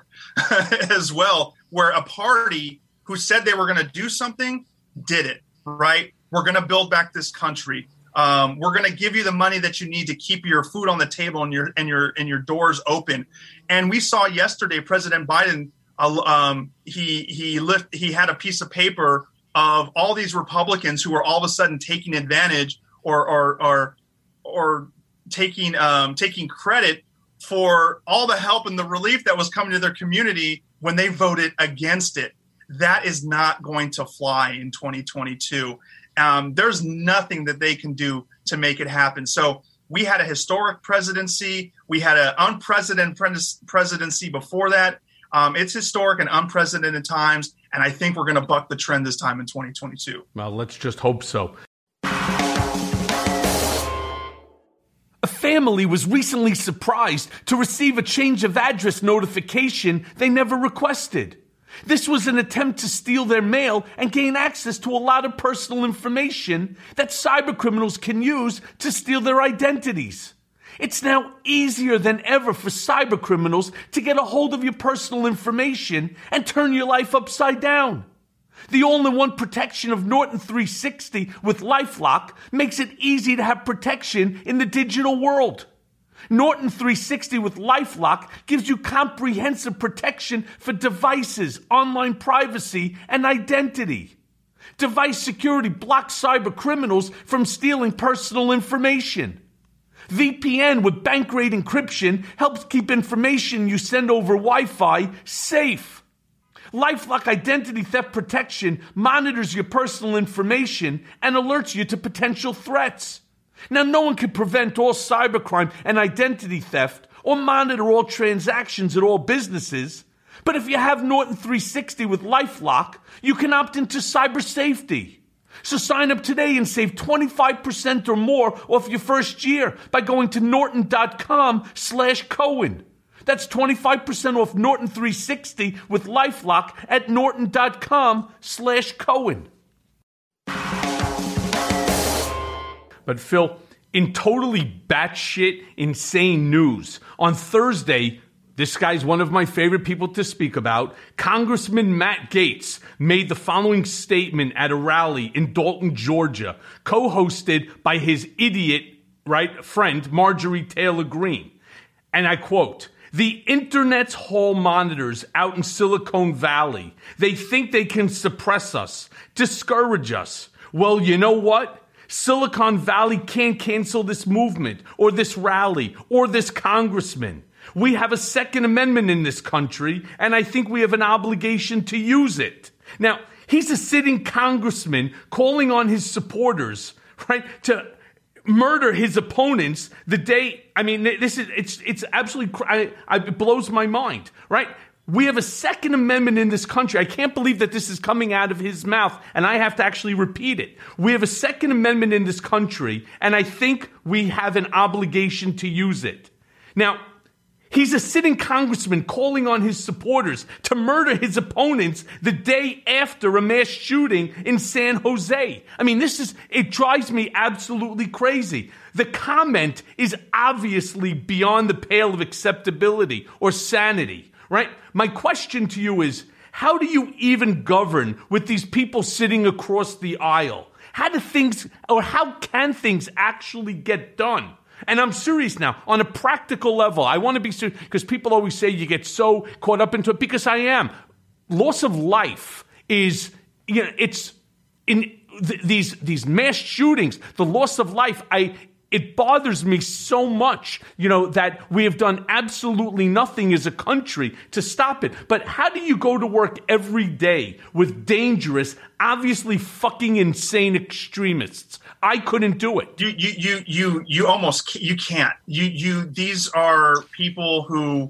as well, where a party who said they were going to do something did it, right? We're going to build back this country. Um, we're going to give you the money that you need to keep your food on the table and your and your and your doors open. And we saw yesterday President Biden. Uh, um, he he lift, he had a piece of paper of all these Republicans who are all of a sudden taking advantage or or or, or taking um, taking credit for all the help and the relief that was coming to their community when they voted against it. That is not going to fly in twenty twenty-two. Um, there's nothing that they can do to make it happen. So we had a historic presidency. We had an unprecedented presidency before that. Um, it's historic and unprecedented times. And I think we're going to buck the trend this time in twenty twenty-two. Well, let's just hope so. A family was recently surprised to receive a change of address notification they never requested. This was an attempt to steal their mail and gain access to a lot of personal information that cybercriminals can use to steal their identities. It's now easier than ever for cybercriminals to get a hold of your personal information and turn your life upside down. The all-in-one protection of Norton three sixty with LifeLock makes it easy to have protection in the digital world. Norton three sixty with LifeLock gives you comprehensive protection for devices, online privacy, and identity. Device security blocks cyber criminals from stealing personal information. V P N with bank-grade encryption helps keep information you send over Wi-Fi safe. LifeLock Identity Theft Protection monitors your personal information and alerts you to potential threats. Now, no one can prevent all cybercrime and identity theft or monitor all transactions at all businesses. But if you have Norton three sixty with LifeLock, you can opt into cyber safety. So sign up today and save twenty-five percent or more off your first year by going to norton.com slash Cohen. That's twenty-five percent off Norton three sixty with LifeLock at norton.com slash Cohen. But Phil, in totally batshit insane news, on Thursday, this guy's one of my favorite people to speak about, Congressman Matt Gaetz made the following statement at a rally in Dalton, Georgia, co-hosted by his idiot, right, friend, Marjorie Taylor Greene. And I quote, "The internet's hall monitors out in Silicon Valley, they think they can suppress us, discourage us. Well, you know what? Silicon Valley can't cancel this movement or this rally or this congressman. We have a Second Amendment in this country, and I think we have an obligation to use it." Now, he's a sitting congressman calling on his supporters, right, to murder his opponents the day, I mean, this is, it's, it's absolutely, I, I, it blows my mind, right? We have a Second Amendment in this country. I can't believe that this is coming out of his mouth, and I have to actually repeat it. We have a Second Amendment in this country, and I think we have an obligation to use it. Now, he's a sitting congressman calling on his supporters to murder his opponents the day after a mass shooting in San Jose. I mean, this is, it drives me absolutely crazy. The comment is obviously beyond the pale of acceptability or sanity. Right? My question to you is, How do you even govern with these people sitting across the aisle? How do things, or how can things actually get done? And I'm serious now, on a practical level. I want to be serious, because people always say you get so caught up into it, because I am. Loss of life is, you know, it's in th- these these mass shootings, the loss of life, I it bothers me so much, you know, that we have done absolutely nothing as a country to stop it. But how do you go to work every day with dangerous, obviously fucking insane extremists? I couldn't do it. You, you, you, you, you almost, you can't. You, you. These are people who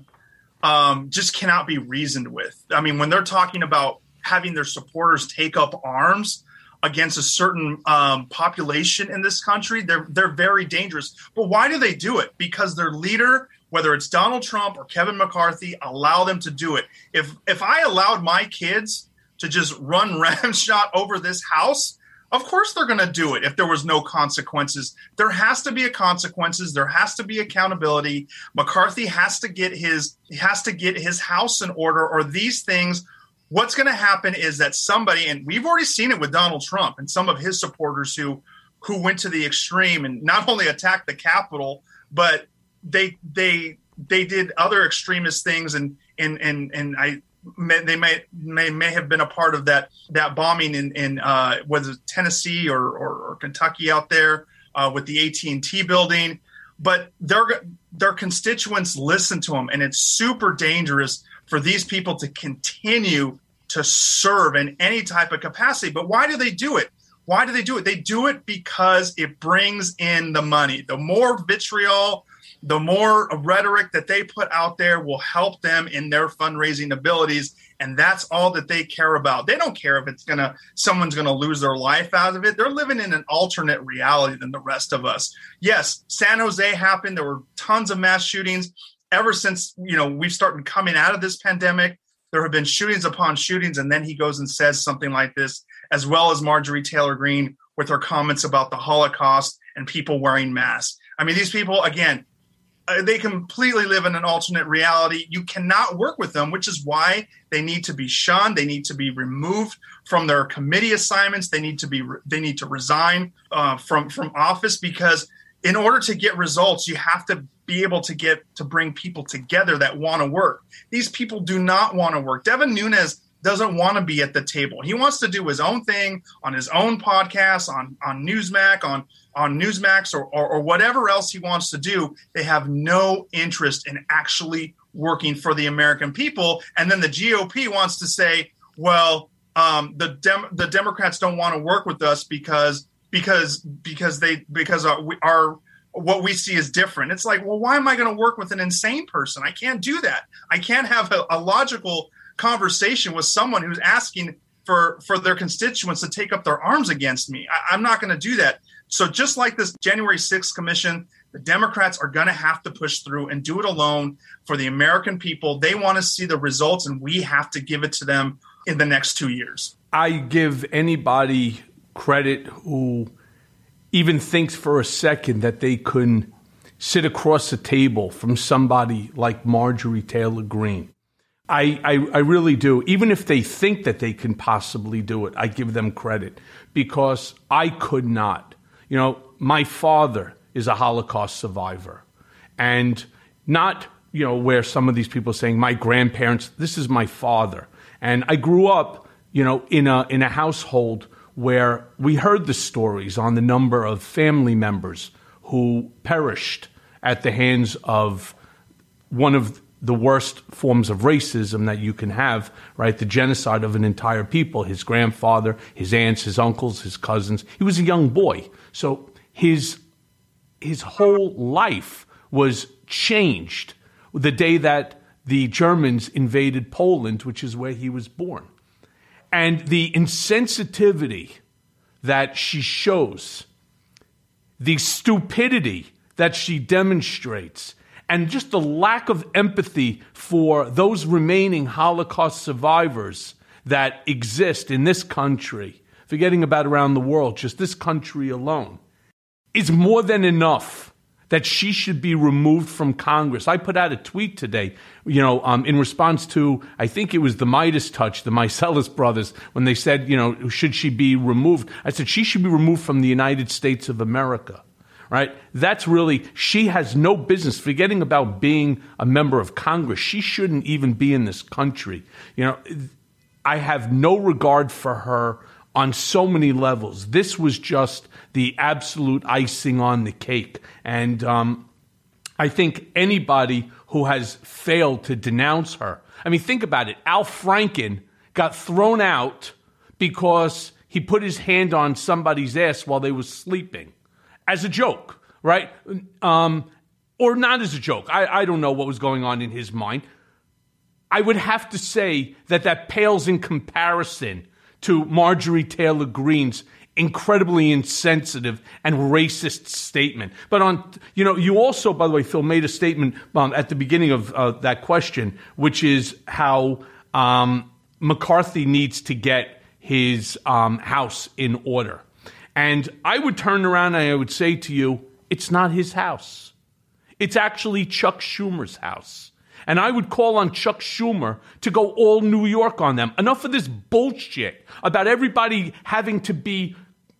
um, just cannot be reasoned with. I mean, when they're talking about having their supporters take up arms against a certain um, population in this country, they're they're very dangerous. But why do they do it? Because their leader, whether it's Donald Trump or Kevin McCarthy, allow them to do it. If if I allowed my kids to just run ramshot over this house, of course they're going to do it if there was no consequences. There has to be a consequences. There has to be accountability. McCarthy has to get his has to get his house in order, or these things. What's going to happen is that somebody, and we've already seen it with Donald Trump and some of his supporters who who went to the extreme and not only attacked the Capitol, but they they they did other extremist things, and and and and I they may may may have been a part of that that bombing in in uh, was it Tennessee or, or or Kentucky out there uh, with the A T and T building, but their their constituents listen to them, and it's super dangerous for these people to continue to serve in any type of capacity. But why do they do it? Why do they do it? They do it because it brings in the money. The more vitriol, the more rhetoric that they put out there will help them in their fundraising abilities. And that's all that they care about. They don't care if it's going to, someone's going to lose their life out of it. They're living in an alternate reality than the rest of us. Yes, San Jose happened. There were tons of mass shootings. Ever since, you know, we've started coming out of this pandemic, there have been shootings upon shootings. And then he goes and says something like this, as well as Marjorie Taylor Greene with her comments about the Holocaust and people wearing masks. I mean, these people, again, uh, they completely live in an alternate reality. You cannot work with them, which is why they need to be shunned. They need to be removed from their committee assignments. They need to be, they need to resign uh, from, from office, because in order to get results, you have to be able to get to bring people together that want to work. These people do not want to work. Devin Nunes doesn't want to be at the table. He wants to do his own thing on his own podcast, on, on Newsmax, on, on Newsmax, or, or, or whatever else he wants to do. They have no interest in actually working for the American people. And then the G O P wants to say, well, um, the Dem- the Democrats don't want to work with us because because because they because our, our what we see is different. It's like, well, why am I going to work with an insane person? I can't do that. I can't have a, a logical conversation with someone who's asking for for their constituents to take up their arms against me. I, I'm not going to do that. So just like this January sixth commission, the Democrats are going to have to push through and do it alone for the American people. They want to see the results, and we have to give it to them in the next two years. I give anybody credit who even thinks for a second that they can sit across the table from somebody like Marjorie Taylor Greene. I, I, I really do. Even if they think that they can possibly do it, I give them credit, because I could not. You know, my father is a Holocaust survivor, and not, you know, where some of these people are saying my grandparents, this is my father. And I grew up, you know, in a in a household where we heard the stories on the number of family members who perished at the hands of one of the worst forms of racism that you can have, right? The genocide of an entire people. His grandfather, his aunts, his uncles, his cousins. He was a young boy. So his his whole life was changed the day that the Germans invaded Poland, which is where he was born. And the insensitivity that she shows, the stupidity that she demonstrates, and just the lack of empathy for those remaining Holocaust survivors that exist in this country, forgetting about around the world, just this country alone, is more than enough that she should be removed from Congress. I put out a tweet today, you know, um, in response to, I think it was the Midas touch, the Mycelis brothers, when they said, you know, should she be removed? I said, she should be removed from the United States of America, right? That's really, she has no business, forgetting about being a member of Congress. She shouldn't even be in this country. You know, I have no regard for her on so many levels. This was just the absolute icing on the cake. And um, I think anybody who has failed to denounce her, I mean, think about it. Al Franken got thrown out because he put his hand on somebody's ass while they were sleeping, as a joke, right? Um, or not as a joke. I, I don't know what was going on in his mind. I would have to say that that pales in comparison to Marjorie Taylor Greene's incredibly insensitive and racist statement. But on, you know, you also, by the way, Phil, made a statement um, at the beginning of uh, that question, which is how um, McCarthy needs to get his um, house in order. And I would turn around and I would say to you, it's not his house. It's actually Chuck Schumer's house. And I would call on Chuck Schumer to go all New York on them. Enough of this bullshit about everybody having to be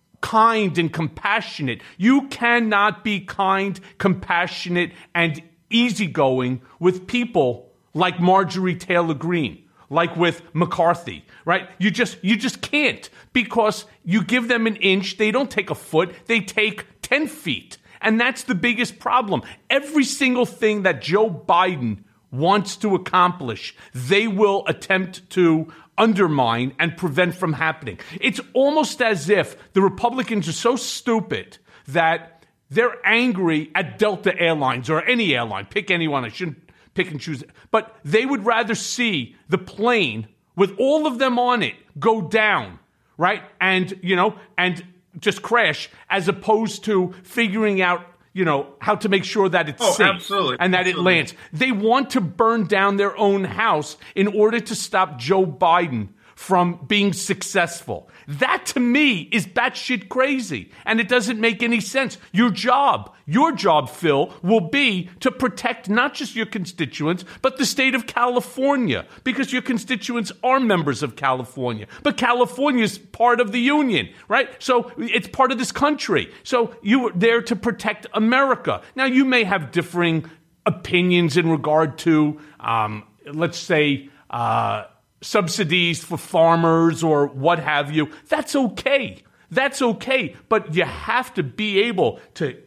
kind and compassionate. You cannot be kind, compassionate, and easygoing with people like Marjorie Taylor Greene, like with McCarthy, right? You just you just can't, because you give them an inch, they don't take a foot, they take ten feet. And that's the biggest problem. Every single thing that Joe Biden wants to accomplish, they will attempt to undermine and prevent from happening. It's almost as if the Republicans are so stupid that they're angry at Delta Airlines or any airline. Pick anyone. I shouldn't pick and choose. But they would rather see the plane with all of them on it go down, right? And, you know, and just crash, as opposed to figuring out, you know, how to make sure that it's oh, safe absolutely. and that absolutely. it lands. They want to burn down their own house in order to stop Joe Biden from being successful. That, to me, is batshit crazy, and it doesn't make any sense. Your job, your job, Phil, will be to protect not just your constituents, but the state of California, because your constituents are members of California. But California is part of the union, right? So it's part of this country. So you are there to protect America. Now, you may have differing opinions in regard to, um, let's say, uh, subsidies for farmers or what have you. That's okay. That's okay. But you have to be able to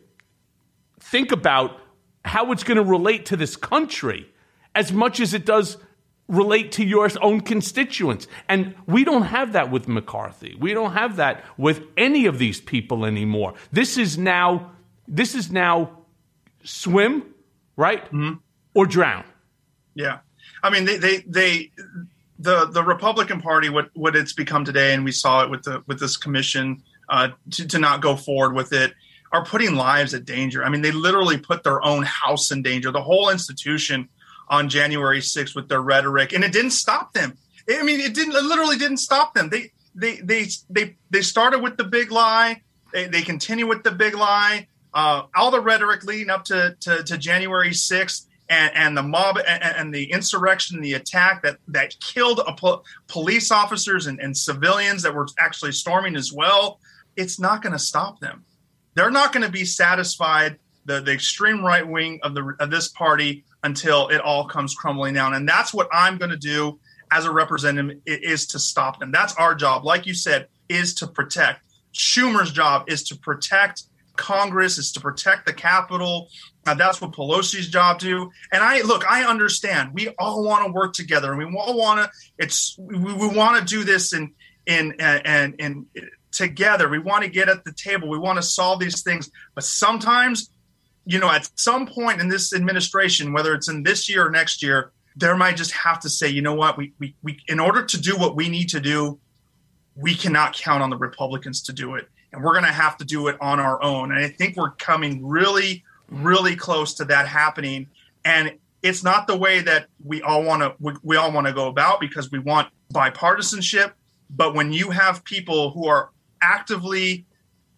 think about how it's going to relate to this country as much as it does relate to your own constituents. And we don't have that with McCarthy. We don't have that with any of these people anymore. This is now, this is now swim, right? Mm-hmm. Or drown. Yeah. I mean, they, they, they, The the Republican Party, what, what it's become today, and we saw it with the with this commission uh, to, to not go forward with it, are putting lives at danger. I mean, they literally put their own house in danger, the whole institution, on January sixth with their rhetoric, and it didn't stop them. I mean, it didn't. It literally didn't stop them. They they they they they started with the big lie. They they continue with the big lie. Uh, all the rhetoric leading up to to, to January sixth. And, and the mob and, and the insurrection, the attack that, that killed a po- police officers and, and civilians that were actually storming as well, it's not going to stop them. They're not going to be satisfied, the, the extreme right wing of the of this party, until it all comes crumbling down. And that's what I'm going to do as a representative, is to stop them. That's our job, like you said, is to protect. Schumer's job is to protect Congress, is to protect the Capitol. Uh, that's what Pelosi's job do. And I look, I understand. We all want to work together, and we all want to. It's we, we want to do this in in and and together. We want to get at the table. We want to solve these things. But sometimes, you know, at some point in this administration, whether it's in this year or next year, there might just have to say, you know what, we we we in order to do what we need to do, we cannot count on the Republicans to do it, and we're going to have to do it on our own. And I think we're coming really. really close to that happening. And it's not the way that we all want to we, we all want to go about, because we want bipartisanship. But when you have people who are actively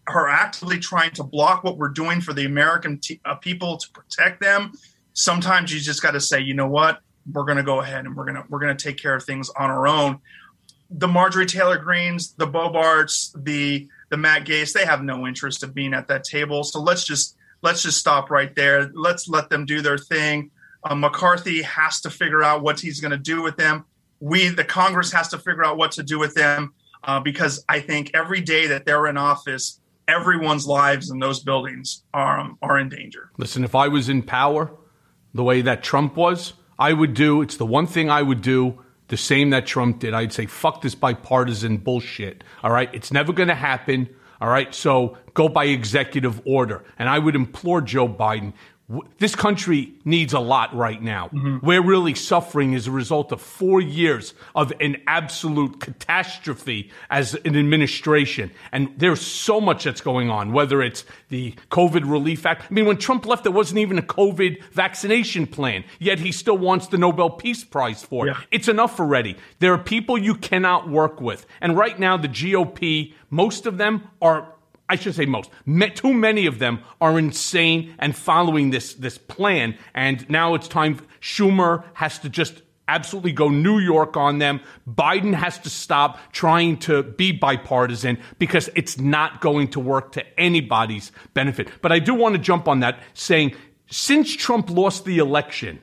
are actively trying to block what we're doing for the American t- uh, people to protect them, sometimes you just got to say, you know what, we're going to go ahead and we're going to we're going to take care of things on our own. The Marjorie Taylor Greenes, the Bobarts, the the Matt Gaetz, they have no interest of being at that table. So let's just let's just stop right there. Let's let them do their thing. Uh, McCarthy has to figure out what he's going to do with them. We, the Congress, has to figure out what to do with them uh, because I think every day that they're in office, everyone's lives in those buildings are um, are in danger. Listen, if I was in power, the way that Trump was, I would do, it's the one thing I would do, the same that Trump did. I'd say, fuck this bipartisan bullshit. All right? It's never going to happen. All right? So go by executive order. And I would implore Joe Biden, this country needs a lot right now. Mm-hmm. We're really suffering as a result of four years of an absolute catastrophe as an administration. And there's so much that's going on, whether it's the COVID Relief Act. I mean, when Trump left, there wasn't even a COVID vaccination plan, yet he still wants the Nobel Peace Prize for it. Yeah. It's enough already. There are people you cannot work with. And right now, the G O P, most of them are I should say most. Too many of them are insane and following this, this plan. And now it's time. Schumer has to just absolutely go New York on them. Biden has to stop trying to be bipartisan because it's not going to work to anybody's benefit. But I do want to jump on that saying, since Trump lost the election,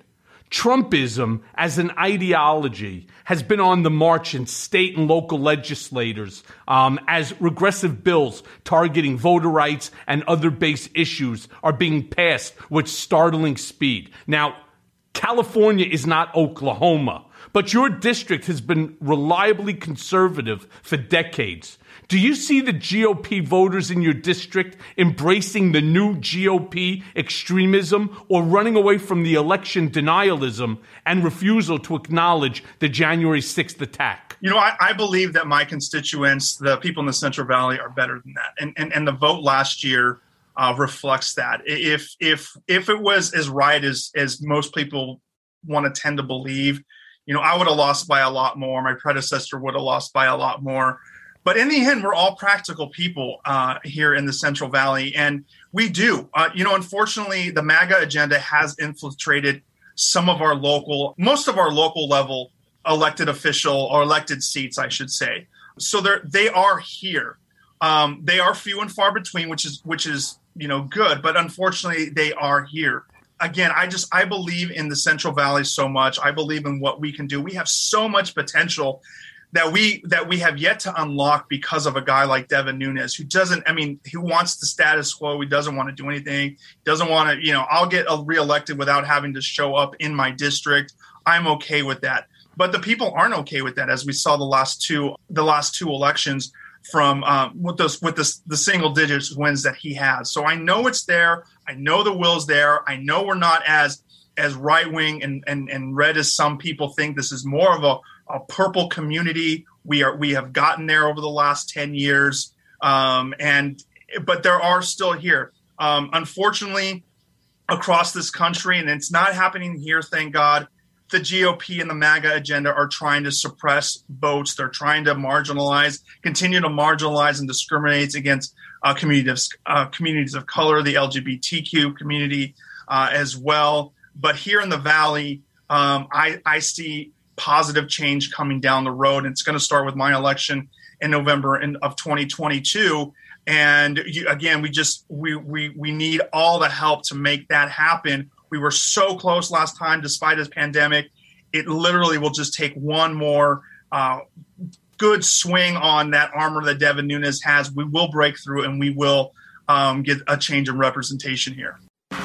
Trumpism as an ideology has been on the march in state and local legislators um, as regressive bills targeting voter rights and other base issues are being passed with startling speed. Now, California is not Oklahoma, but your district has been reliably conservative for decades. Do you see the G O P voters in your district embracing the new G O P extremism or running away from the election denialism and refusal to acknowledge the January sixth attack? You know, I, I believe that my constituents, the people in the Central Valley, are better than that. And and, and the vote last year uh, reflects that. If if if it was as right as as most people want to tend to believe, you know, I would have lost by a lot more. My predecessor would have lost by a lot more. But in the end, we're all practical people uh, here in the Central Valley, and we do. Uh, you know, unfortunately, the MAGA agenda has infiltrated some of our local, most of our local level elected official or elected seats, I should say. So they're they are here. Um, they are few and far between, which is which is you know good. But unfortunately, they are here. Again, I just I believe in the Central Valley so much. I believe in what we can do. We have so much potential that we that we have yet to unlock because of a guy like Devin Nunes, who doesn't, I mean, who wants the status quo. He doesn't want to do anything. Doesn't want to, you know, I'll get reelected without having to show up in my district. I'm okay with that. But the people aren't okay with that, as we saw the last two the last two elections from um, with those with the, the single digits wins that he has. So I know it's there. I know the will's there. I know we're not as as right wing and, and and red as some people think. This is more of a a purple community. We are we have gotten there over the last ten years, um, and but there are still here. Um, unfortunately, across this country, and it's not happening here, thank God, the G O P and the MAGA agenda are trying to suppress votes. They're trying to marginalize, continue to marginalize and discriminate against uh, communities, uh, communities of color, the L G B T Q community uh, as well. But here in the Valley, um, I, I see positive change coming down the road. And it's going to start with my election in November in, of twenty twenty-two. And you, again, we just we we we need all the help to make that happen. We were so close last time, despite this pandemic. It literally will just take one more uh, good swing on that armor that Devin Nunes has. We will break through, and we will um, get a change in representation here.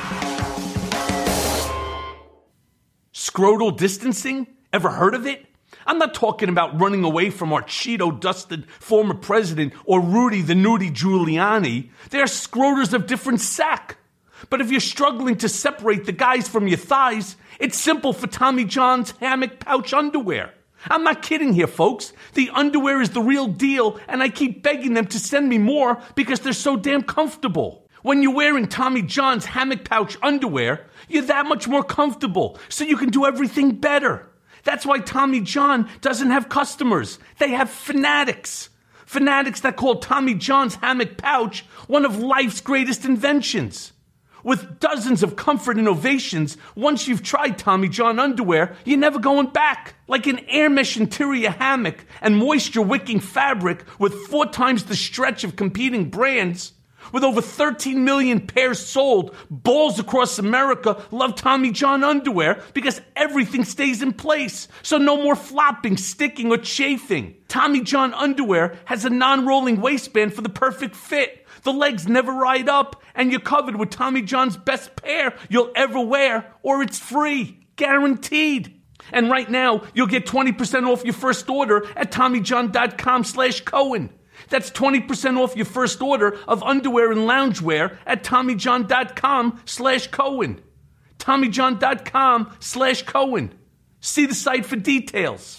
Scrotal distancing? Ever heard of it? I'm not talking about running away from our Cheeto-dusted former president or Rudy the Nudie Giuliani. They're scroters of different sack. But if you're struggling to separate the guys from your thighs, it's simple for Tommy John's hammock pouch underwear. I'm not kidding here, folks. The underwear is the real deal, and I keep begging them to send me more because they're so damn comfortable. When you're wearing Tommy John's hammock pouch underwear, you're that much more comfortable, so you can do everything better. That's why Tommy John doesn't have customers. They have fanatics. Fanatics that call Tommy John's hammock pouch one of life's greatest inventions. With dozens of comfort innovations, once you've tried Tommy John underwear, you're never going back. Like an air mesh interior hammock and moisture-wicking fabric with four times the stretch of competing brands. With over thirteen million pairs sold, balls across America love Tommy John underwear because everything stays in place, so no more flopping, sticking, or chafing. Tommy John underwear has a non-rolling waistband for the perfect fit. The legs never ride up, and you're covered with Tommy John's best pair you'll ever wear, or it's free. Guaranteed. And right now, you'll get twenty percent off your first order at TommyJohn.com slash Cohen. That's twenty percent off your first order of underwear and loungewear at TommyJohn.com slash Cohen. TommyJohn.com slash Cohen. See the site for details.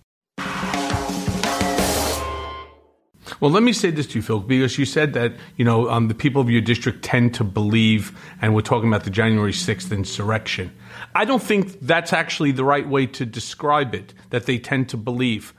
Well, let me say this to you, Phil, because you said that, you know, um, the people of your district tend to believe, and we're talking about the January sixth insurrection. I don't think that's actually the right way to describe it, that they tend to believe.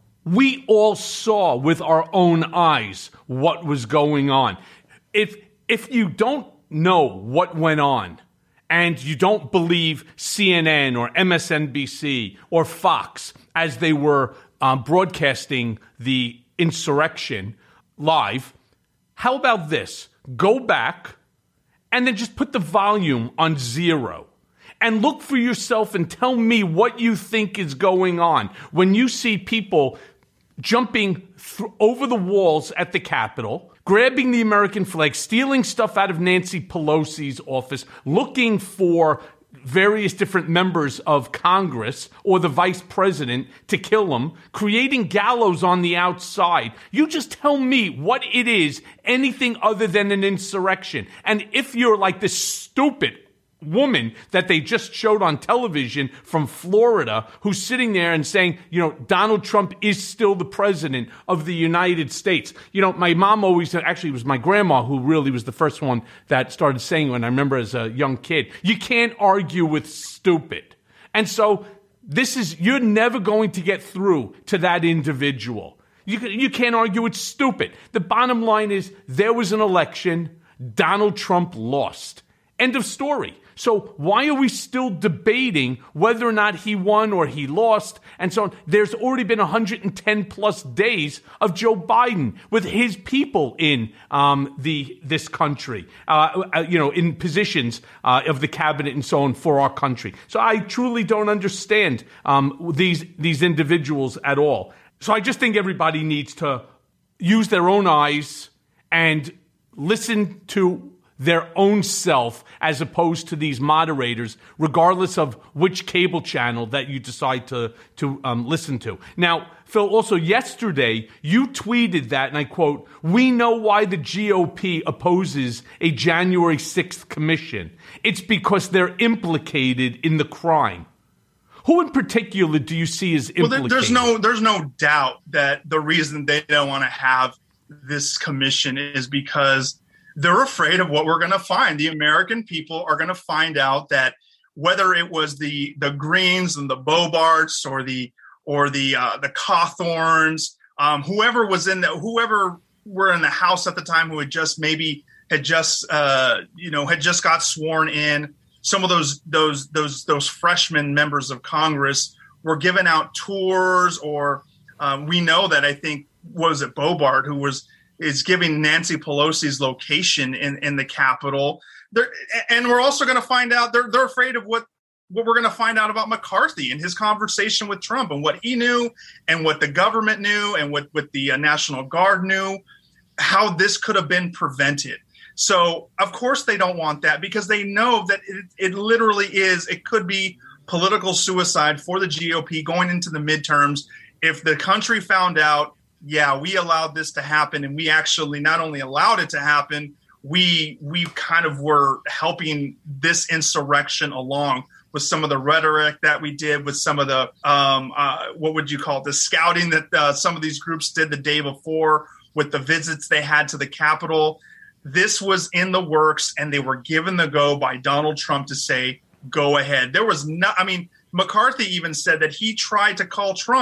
We all saw with our own eyes what was going on. If if you don't know what went on, and you don't believe C N N or M S N B C or Fox as they were um, broadcasting the insurrection live, how about this? Go back and then just put the volume on zero and look for yourself and tell me what you think is going on when you see people jumping th- over the walls at the Capitol, grabbing the American flag, stealing stuff out of Nancy Pelosi's office, looking for various different members of Congress or the vice president to kill them, creating gallows on the outside. You just tell me what it is, anything other than an insurrection. And if you're like this stupid woman that they just showed on television from Florida who's sitting there and saying, you know, Donald Trump is still the president of the United States. You know, my mom always, actually it was my grandma who really was the first one that started saying, when I remember as a young kid, you can't argue with stupid. And so this is, you're never going to get through to that individual. You, you can't argue it's stupid. The bottom line is there was an election, Donald Trump lost. End of story. So why are we still debating whether or not he won or he lost and so on? There's already been one hundred ten plus days of Joe Biden with his people in um, the this country, uh, you know, in positions uh, of the cabinet and so on for our country. So I truly don't understand um, these these individuals at all. So I just think everybody needs to use their own eyes and listen to their own self as opposed to these moderators, regardless of which cable channel that you decide to, to um, listen to. Now, Phil, also yesterday, you tweeted that, and I quote, "We know why the G O P opposes a January sixth commission. It's because they're implicated in the crime." Who in particular do you see as implicated? Well, there, there's no, there's no doubt that the reason they don't want to have this commission is because they're afraid of what we're going to find. The American people are going to find out that whether it was the the Greens and the Bobarts or the or the uh, the Cawthorns, um, whoever was in the whoever were in the House at the time who had just maybe had just uh, you know had just got sworn in. Some of those those those those freshman members of Congress were giving out tours, or um, we know that I think what was it Bobart who was. is giving Nancy Pelosi's location in, in the Capitol. They're, and we're also going to find out, they're, they're afraid of what, what we're going to find out about McCarthy and his conversation with Trump and what he knew and what the government knew and what, what the uh, National Guard knew, how this could have been prevented. So, of course, they don't want that because they know that it, it literally is, it could be political suicide for the G O P going into the midterms. If the country found out, yeah, we allowed this to happen, and we actually not only allowed it to happen, we we kind of were helping this insurrection along with some of the rhetoric that we did, with some of the, um, uh, what would you call it, the scouting that uh, some of these groups did the day before with the visits they had to the Capitol. This was in the works, and they were given the go by Donald Trump to say, go ahead. There was no, I mean, McCarthy even said that he tried to call Trump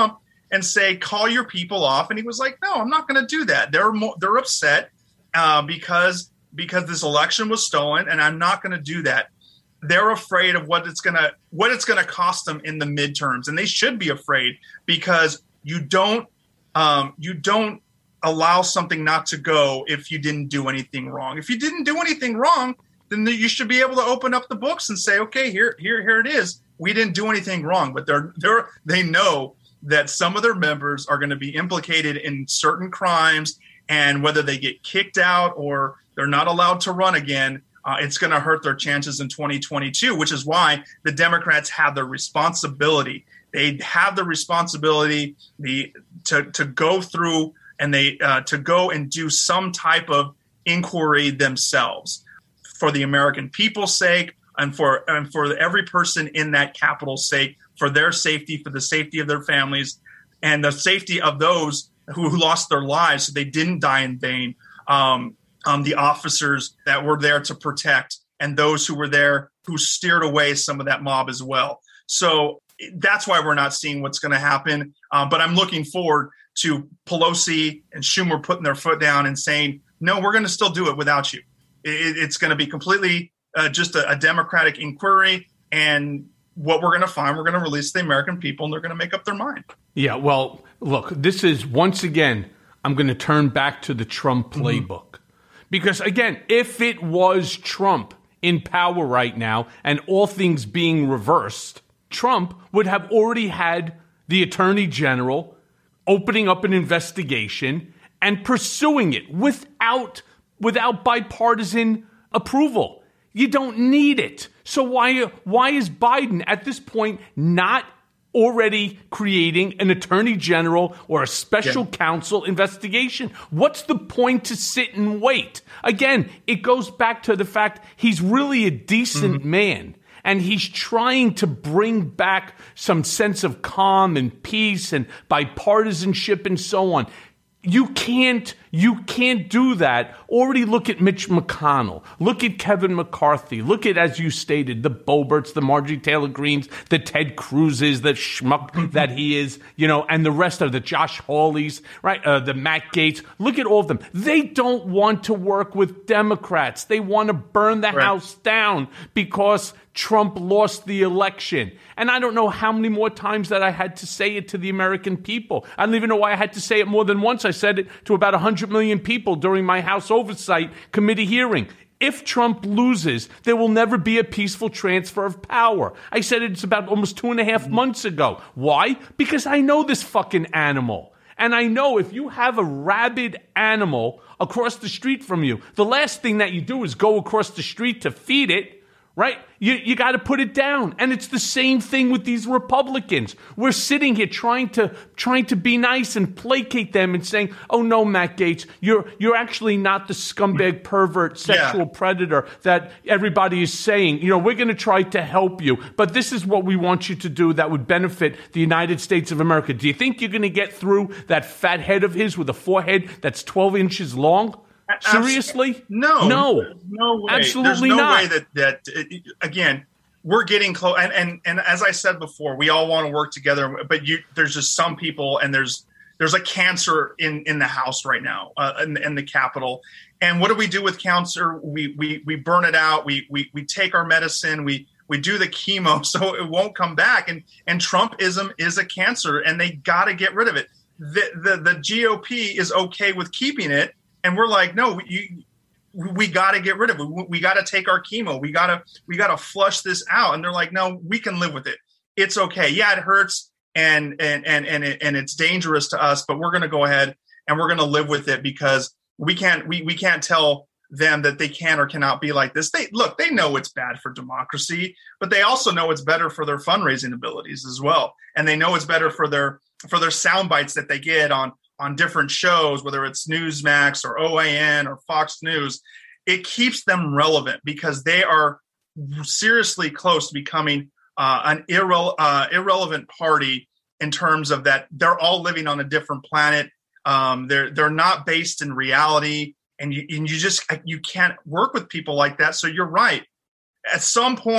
and say, call your people off. And he was like, no, I'm not going to do that. They're more, they're upset uh, because because this election was stolen, and I'm not going to do that. They're afraid of what it's going to what it's going to cost them in the midterms, and they should be afraid because you don't um, you don't allow something not to go if you didn't do anything wrong. If you didn't do anything wrong, then you should be able to open up the books and say, okay, here here here it is. We didn't do anything wrong, but they're they're they know that some of their members are going to be implicated in certain crimes, and whether they get kicked out or they're not allowed to run again, uh, it's going to hurt their chances in twenty twenty-two, which is why the Democrats have the responsibility. They have the responsibility the to to go through and they uh, to go and do some type of inquiry themselves for the American people's sake and for and for every person in that Capitol's sake, for their safety, for the safety of their families, and the safety of those who lost their lives so they didn't die in vain. Um, um, the officers that were there to protect, and those who were there who steered away some of that mob as well. So that's why we're not seeing what's going to happen. Uh, but I'm looking forward to Pelosi and Schumer putting their foot down and saying, no, we're going to still do it without you. It, it's going to be completely uh, just a, a Democratic inquiry. And what we're going to find, we're going to release the American people, and they're going to make up their mind. Yeah, well, look, this is, once again, I'm going to turn back to the Trump playbook. Mm-hmm. Because, again, if it was Trump in power right now and all things being reversed, Trump would have already had the Attorney General opening up an investigation and pursuing it without without bipartisan approval. You don't need it. So why why is Biden at this point not already creating an Attorney General or a special yeah. counsel investigation? What's the point to sit and wait? Again, it goes back to the fact he's really a decent mm-hmm. man. And he's trying to bring back some sense of calm and peace and bipartisanship and so on. You can't, you can't do that. Already look at Mitch McConnell. Look at Kevin McCarthy. Look at, as you stated, the Boeberts, the Marjorie Taylor Greens, the Ted Cruzes, the schmuck that he is, you know, and the rest of the Josh Hawleys, right? Uh, the Matt Gaetz. Look at all of them. They don't want to work with Democrats. They want to burn the right. house down because Trump lost the election. And I don't know how many more times that I had to say it to the American people. I don't even know why I had to say it more than once. I said it to about one hundred million people during my House Oversight Committee hearing. If Trump loses, there will never be a peaceful transfer of power. I said it's about almost two and a half months ago. Why? Because I know this fucking animal. And I know if you have a rabid animal across the street from you, the last thing that you do is go across the street to feed it. Right? You you got to put it down. And it's the same thing with these Republicans. We're sitting here trying to trying to be nice and placate them and saying, oh, no, Matt Gaetz, you're you're actually not the scumbag, pervert, sexual yeah. predator that everybody is saying. You know, we're going to try to help you. But this is what we want you to do that would benefit the United States of America. Do you think you're going to get through that fat head of his with a forehead that's twelve inches long? Seriously? No, no, no way. Absolutely There's no not. way that that it, again, we're getting close. And, and and as I said before, we all want to work together. But you, there's just some people, and there's there's a cancer in, in the House right now, uh, in, in the Capitol. And what do we do with cancer? We we we burn it out. We we we take our medicine. We we do the chemo so it won't come back. And and Trumpism is a cancer, and they got to get rid of it. The, the the G O P is okay with keeping it. And we're like, no, you, we got to get rid of it. We, we got to take our chemo. We got to we got to flush this out. And they're like, no, we can live with it. It's okay. Yeah, it hurts and and and and, it, and it's dangerous to us, but we're going to go ahead and we're going to live with it because we can't we we can't tell them that they can or cannot be like this. They look, they know it's bad for democracy, but they also know it's better for their fundraising abilities as well. And they know it's better for their for their sound bites that they get on on different shows, whether it's Newsmax or O A N or Fox News. It keeps them relevant because they are seriously close to becoming uh, an irre- uh, irrelevant party in terms of that they're all living on a different planet. Um, they're they're not based in reality, and you and you just you can't work with people like that. So you're right. At some point,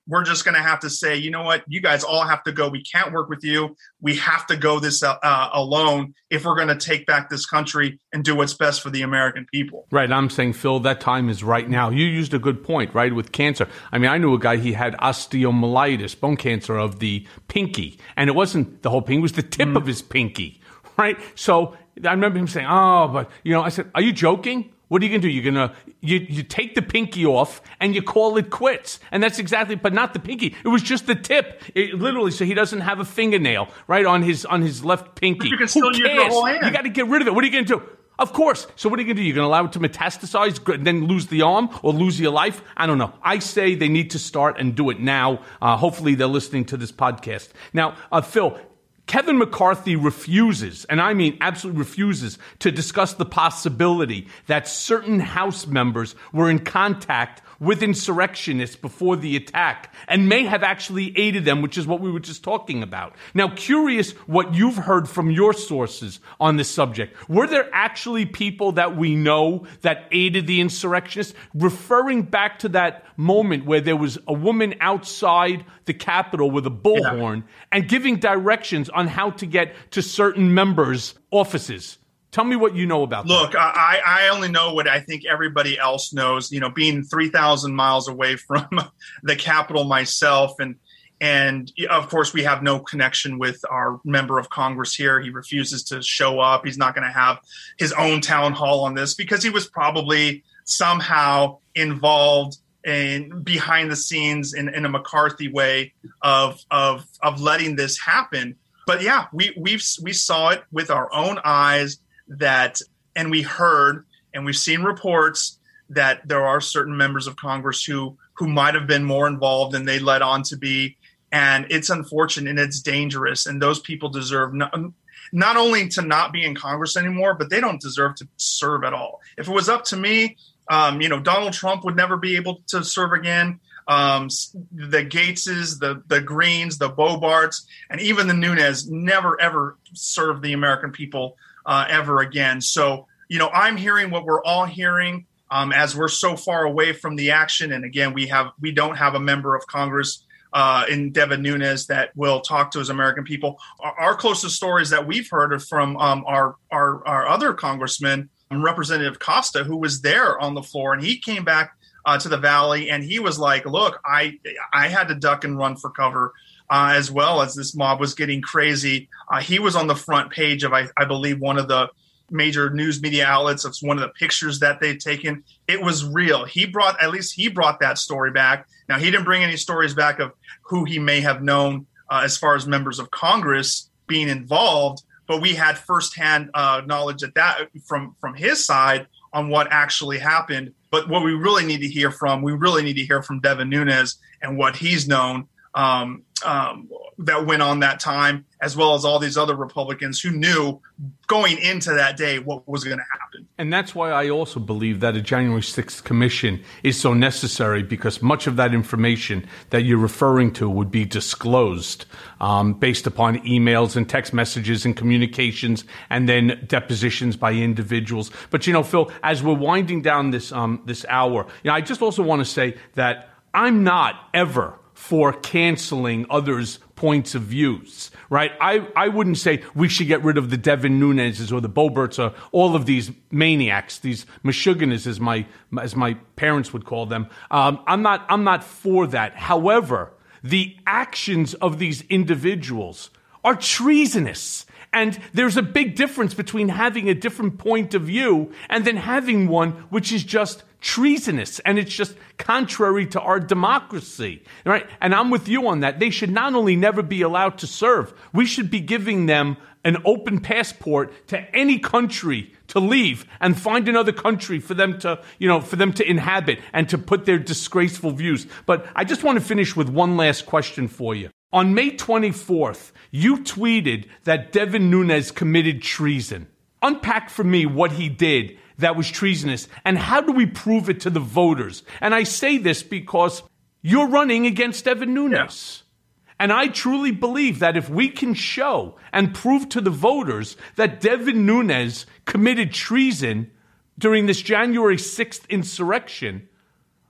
we're just going to have to say, you know what, you guys all have to go. We can't work with you. We have to go this uh, uh, alone if we're going to take back this country and do what's best for the American people. Right. I'm saying, Phil, that time is right now. You used a good point, right, with cancer. I mean, I knew a guy, he had osteomyelitis, bone cancer of the pinky. And it wasn't the whole pinky, it was the tip mm. of his pinky, right? So I remember him saying, oh, but, you know, I said, are you joking? What are you going to do? You're going to, you, you take the pinky off and you call it quits. And that's exactly, but not the pinky. It was just the tip. It, literally, so he doesn't have a fingernail, right, on his on his left pinky. But you can still Who use cares? the whole hand. You got to get rid of it. What are you going to do? Of course. So what are you going to do? You're going to allow it to metastasize and then lose the arm or lose your life? I don't know. I say they need to start and do it now. Uh, hopefully they're listening to this podcast. Now, uh, Phil, Kevin McCarthy refuses, and I mean absolutely refuses, to discuss the possibility that certain House members were in contact with insurrectionists before the attack and may have actually aided them, which is what we were just talking about. Now, curious what you've heard from your sources on this subject. Were there actually people that we know that aided the insurrectionists? Referring back to that moment where there was a woman outside the Capitol with a bullhorn yeah. and giving directions on how to get to certain members' offices. Tell me what you know about Look, that. Look, I, I only know what I think everybody else knows, you know, being three thousand miles away from the Capitol myself. And, and of course, we have no connection with our member of Congress here. He refuses to show up. He's not going to have his own town hall on this because he was probably somehow involved in behind the scenes in, in a McCarthy way of, of, of letting this happen. But yeah, we we've we saw it with our own eyes. That and we heard and we've seen reports that there are certain members of Congress who who might have been more involved than they led on to be. And it's unfortunate and it's dangerous. And those people deserve not, not only to not be in Congress anymore, but they don't deserve to serve at all. If it was up to me, um, you know, Donald Trump would never be able to serve again. Um, the Gateses, the the Greens, the Bobarts, and even the Nunes never, ever served the American people Uh, ever again. So, you know, I'm hearing what we're all hearing um, as we're so far away from the action. And again, we have we don't have a member of Congress uh, in Devin Nunes that will talk to his American people. Our, our closest stories that we've heard are from um, our, our our other congressman, Representative Costa, who was there on the floor, and he came back uh, to the Valley, and he was like, "Look, I I had to duck and run for cover." Uh, as well as this mob was getting crazy. Uh, he was on the front page of, I, I believe, one of the major news media outlets. It's one of the pictures that they'd taken. It was real. He brought, at least he brought that story back. Now, he didn't bring any stories back of who he may have known uh, as far as members of Congress being involved, but we had firsthand uh, knowledge at that from, from his side on what actually happened. But what we really need to hear from, we really need to hear from Devin Nunes and what he's known um, um, that went on that time, as well as all these other Republicans who knew going into that day what was going to happen. And that's why I also believe that a January sixth commission is so necessary, because much of that information that you're referring to would be disclosed um, based upon emails and text messages and communications and then depositions by individuals. But, you know, Phil, as we're winding down this um, this hour, you know, I just also want to say that I'm not ever for canceling others' points of views, right? I, I wouldn't say we should get rid of the Devin Nuneses or the Boberts or all of these maniacs, these Meshuggahs, as my as my parents would call them. Um, I'm not I'm not for that. However, the actions of these individuals are treasonous. And there's a big difference between having a different point of view and then having one which is just treasonous, and it's just contrary to our democracy, right? And I'm with you on that. They should not only never be allowed to serve, we should be giving them an open passport to any country to leave and find another country for them to, you know, for them to inhabit and to put their disgraceful views. But I just want to finish with one last question for you. On May twenty-fourth, you tweeted that Devin Nunes committed treason. Unpack for me what he did that was treasonous, and how do we prove it to the voters? And I say this because you're running against Devin Nunes. Yeah. And I truly believe that if we can show and prove to the voters that Devin Nunes committed treason during this January sixth insurrection,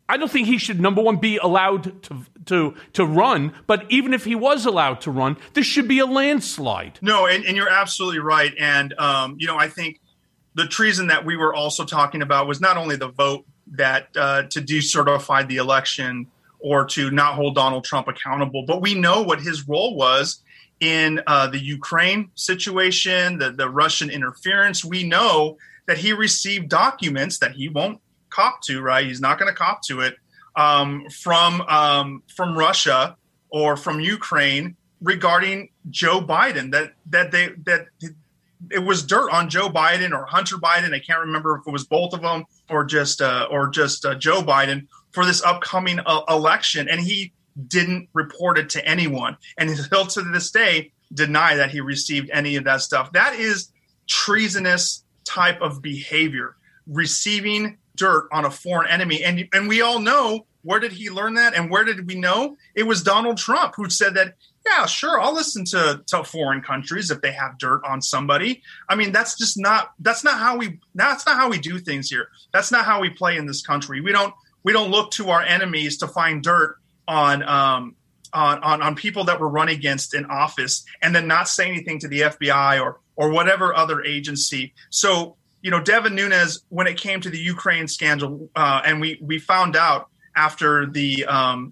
I don't think he should, number one, be allowed to to to run. But even if he was allowed to run, this should be a landslide. No, and, and you're absolutely right. And, um, you know, I think the treason that we were also talking about was not only the vote that uh, to decertify the election or to not hold Donald Trump accountable, but we know what his role was in uh, the Ukraine situation, the, the Russian interference. We know that he received documents that he won't cop to, right? He's not going to cop to it um, from um, from Russia or from Ukraine regarding Joe Biden. That that they that it was dirt on Joe Biden or Hunter Biden. I can't remember if it was both of them or just uh, or just uh, Joe Biden for this upcoming uh, election, and he didn't report it to anyone, and he'll to this day deny that he received any of that stuff. That is treasonous type of behavior, receiving dirt on a foreign enemy. And and we all know, where did he learn that? And where did we know? It was Donald Trump who said that, yeah, sure, I'll listen to, to foreign countries if they have dirt on somebody. I mean, that's just not that's not how we that's not how we do things here. That's not how we play in this country. We don't we don't look to our enemies to find dirt on um on, on on people that we're run against in office and then not say anything to the F B I or or whatever other agency. So, you know, Devin Nunes, when it came to the Ukraine scandal, uh, and we we found out after the um,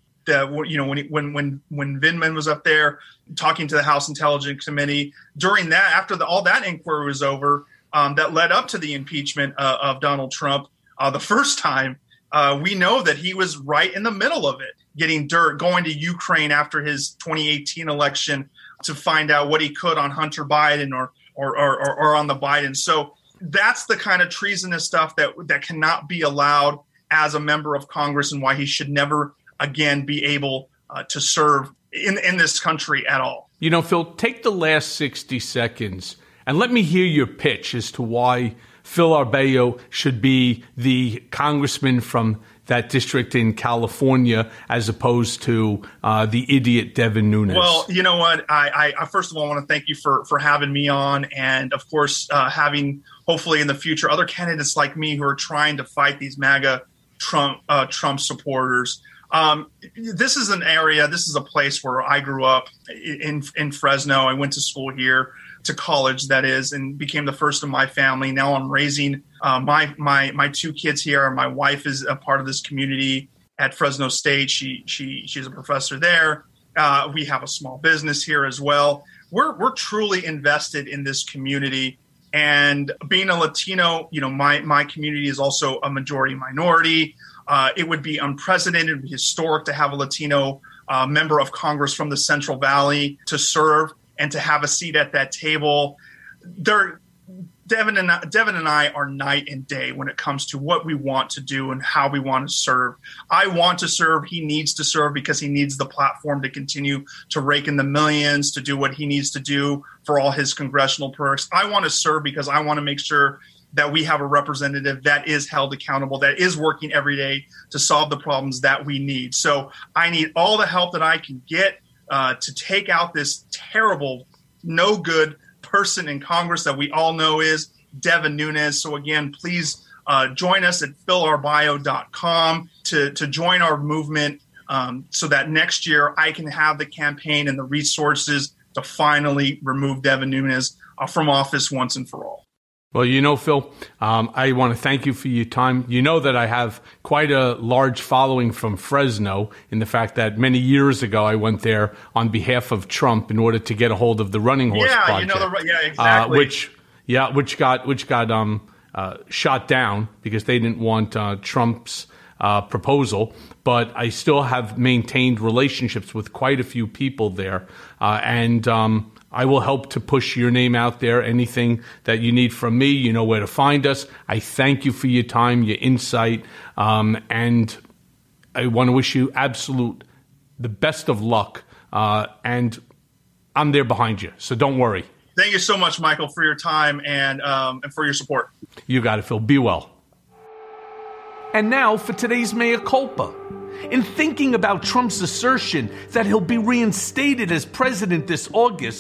the you know when when when when Vindman was up there talking to the House Intelligence Committee during that, after the, all that inquiry was over, um, that led up to the impeachment uh, of Donald Trump uh, the first time. Uh, we know that he was right in the middle of it, getting dirt, going to Ukraine after his twenty eighteen election to find out what he could on Hunter Biden or or or, or, or on the Biden. So that's the kind of treasonous stuff that that cannot be allowed as a member of Congress, and why he should never again be able uh, to serve in in this country at all. You know, Phil, take the last sixty seconds and let me hear your pitch as to why Phil Arbajo should be the congressman from that district in California as opposed to uh, the idiot Devin Nunes. Well, you know what? I, I first of all want to thank you for for having me on, and of course uh, having hopefully in the future other candidates like me who are trying to fight these MAGA Trump uh, Trump supporters. Um, this is an area, this is a place where I grew up in in Fresno. I went to school here, to college, that is, and became the first of my family. Now I'm raising uh, my my my two kids here. My wife is a part of this community at Fresno State. She she she's a professor there. Uh, we have a small business here as well. We're we're truly invested in this community. And being a Latino, you know, my my community is also a majority minority. Uh, it would be unprecedented, historic to have a Latino uh, member of Congress from the Central Valley to serve and to have a seat at that table. There, Devin and I, Devin and I are night and day when it comes to what we want to do and how we want to serve. I want to serve. He needs to serve because he needs the platform to continue to rake in the millions, to do what he needs to do for all his congressional perks. I want to serve because I want to make sure that we have a representative that is held accountable, that is working every day to solve the problems that we need. So I need all the help that I can get Uh, to take out this terrible, no good person in Congress that we all know is Devin Nunes. So again, please uh, join us at phil arbajo dot com to, to join our movement um, so that next year I can have the campaign and the resources to finally remove Devin Nunes uh, from office once and for all. Well, you know, Phil, um, I want to thank you for your time. You know that I have quite a large following from Fresno in the fact that many years ago I went there on behalf of Trump in order to get a hold of the Running Horse yeah, Project. You know the, yeah, exactly. Uh, which, yeah, which got which got um, uh, shot down because they didn't want uh, Trump's uh, proposal. But I still have maintained relationships with quite a few people there, uh, and. Um, I will help to push your name out there. Anything that you need from me, you know where to find us. I thank you for your time, your insight, um, and I want to wish you absolute the best of luck. Uh, and I'm there behind you, so don't worry. Thank you so much, Michael, for your time and um, and for your support. You got it, Phil. Be well. And now for today's mea culpa. In thinking about Trump's assertion that he'll be reinstated as president this August,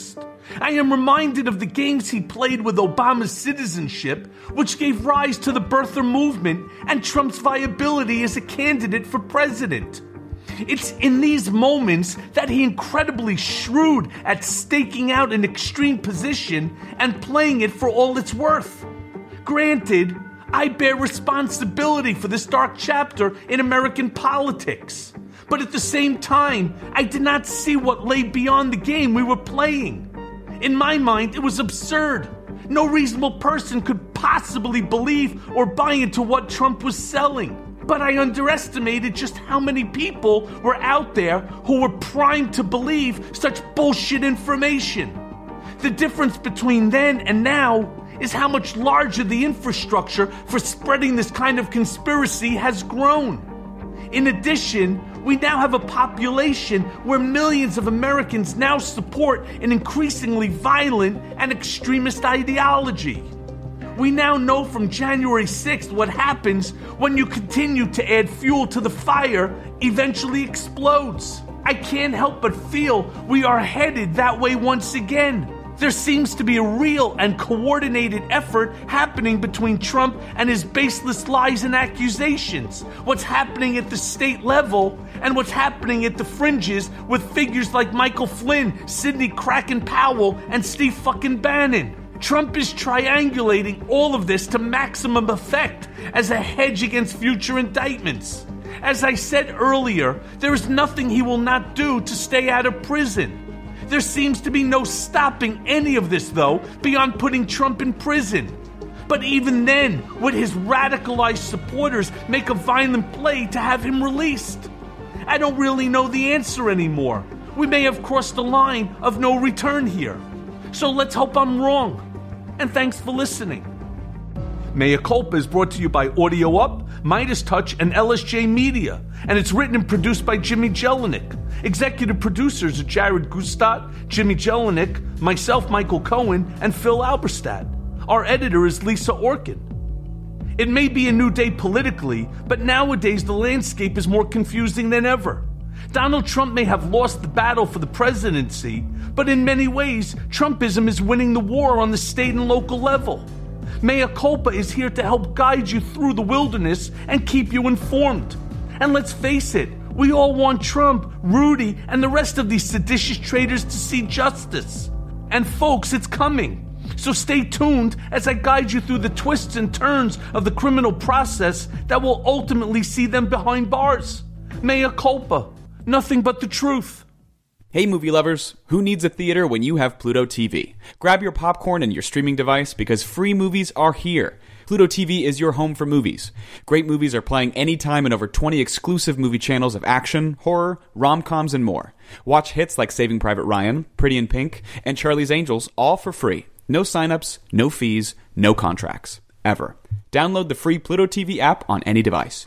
I am reminded of the games he played with Obama's citizenship, which gave rise to the birther movement and Trump's viability as a candidate for president. It's in these moments that he incredibly shrewd at staking out an extreme position and playing it for all it's worth. Granted, I bear responsibility for this dark chapter in American politics. But at the same time, I did not see what lay beyond the game we were playing. In my mind, it was absurd. No reasonable person could possibly believe or buy into what Trump was selling. But I underestimated just how many people were out there who were primed to believe such bullshit information. The difference between then and now is how much larger the infrastructure for spreading this kind of conspiracy has grown. In addition, we now have a population where millions of Americans now support an increasingly violent and extremist ideology. We now know from January sixth what happens when you continue to add fuel to the fire eventually explodes. I can't help but feel we are headed that way once again. There seems to be a real and coordinated effort happening between Trump and his baseless lies and accusations. What's happening at the state level and what's happening at the fringes with figures like Michael Flynn, Sidney Kraken Powell, and Steve fucking Bannon. Trump is triangulating all of this to maximum effect as a hedge against future indictments. As I said earlier, there is nothing he will not do to stay out of prison. There seems to be no stopping any of this, though, beyond putting Trump in prison. But even then, would his radicalized supporters make a violent play to have him released? I don't really know the answer anymore. We may have crossed the line of no return here. So let's hope I'm wrong. And thanks for listening. Mea Culpa is brought to you by Audio Up, Midas Touch, and L S J Media, and it's written and produced by Jimmy Jelinek. Executive producers are Jared Gustat, Jimmy Jelinek, myself, Michael Cohen, and Phil Alberstadt. Our editor is Lisa Orkin. It may be a new day politically, but nowadays the landscape is more confusing than ever. Donald Trump may have lost the battle for the presidency, but in many ways, Trumpism is winning the war on the state and local level. Mea Culpa is here to help guide you through the wilderness and keep you informed. And let's face it, we all want Trump, Rudy, and the rest of these seditious traitors to see justice. And folks, it's coming. So stay tuned as I guide you through the twists and turns of the criminal process that will ultimately see them behind bars. Mea Culpa. Nothing but the truth. Hey movie lovers, who needs a theater when you have Pluto T V? Grab your popcorn and your streaming device because free movies are here. Pluto T V is your home for movies. Great movies are playing anytime in over twenty exclusive movie channels of action, horror, rom-coms, and more. Watch hits like Saving Private Ryan, Pretty in Pink, and Charlie's Angels all for free. No signups, no fees, no contracts. Ever. Download the free Pluto T V app on any device.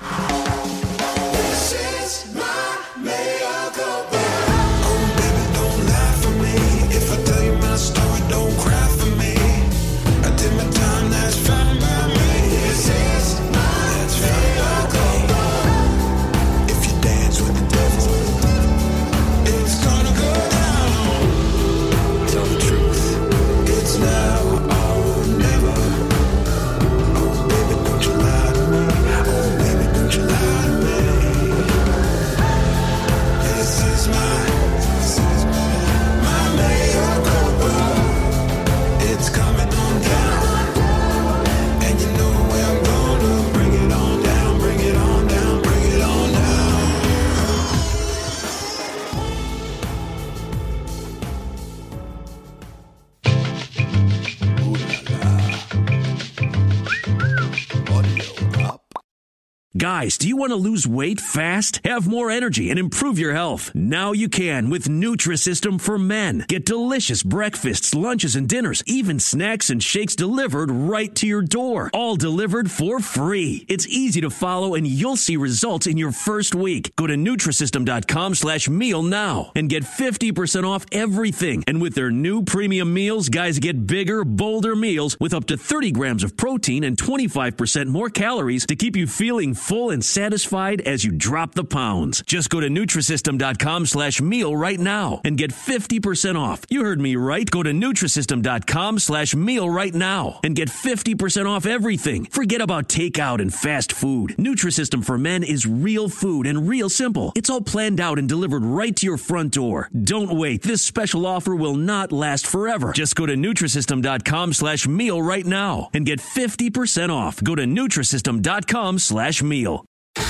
Guys, do you want to lose weight fast, have more energy, and improve your health? Now you can with Nutrisystem for Men. Get delicious breakfasts, lunches, and dinners, even snacks and shakes delivered right to your door. All delivered for free. It's easy to follow, and you'll see results in your first week. Go to Nutrisystem.com slash meal now and get fifty percent off everything. And with their new premium meals, guys get bigger, bolder meals with up to thirty grams of protein and twenty-five percent more calories to keep you feeling full full and satisfied as you drop the pounds. Just go to Nutrisystem.com slash meal right now and get fifty percent off. You heard me right. Go to Nutrisystem.com slash meal right now and get fifty percent off everything. Forget about takeout and fast food. Nutrisystem for Men is real food and real simple. It's all planned out and delivered right to your front door. Don't wait. This special offer will not last forever. Just go to Nutrisystem.com slash meal right now and get fifty percent off. Go to Nutrisystem.com slash meal.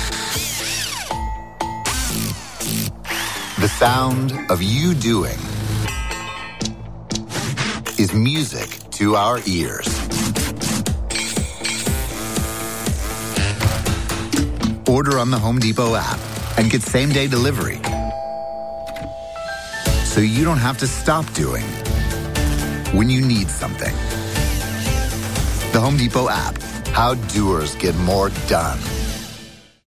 The sound of you doing is music to our ears. Order on the Home Depot app and get same-day delivery, so you don't have to stop doing when you need something. The Home Depot app, how doers get more done.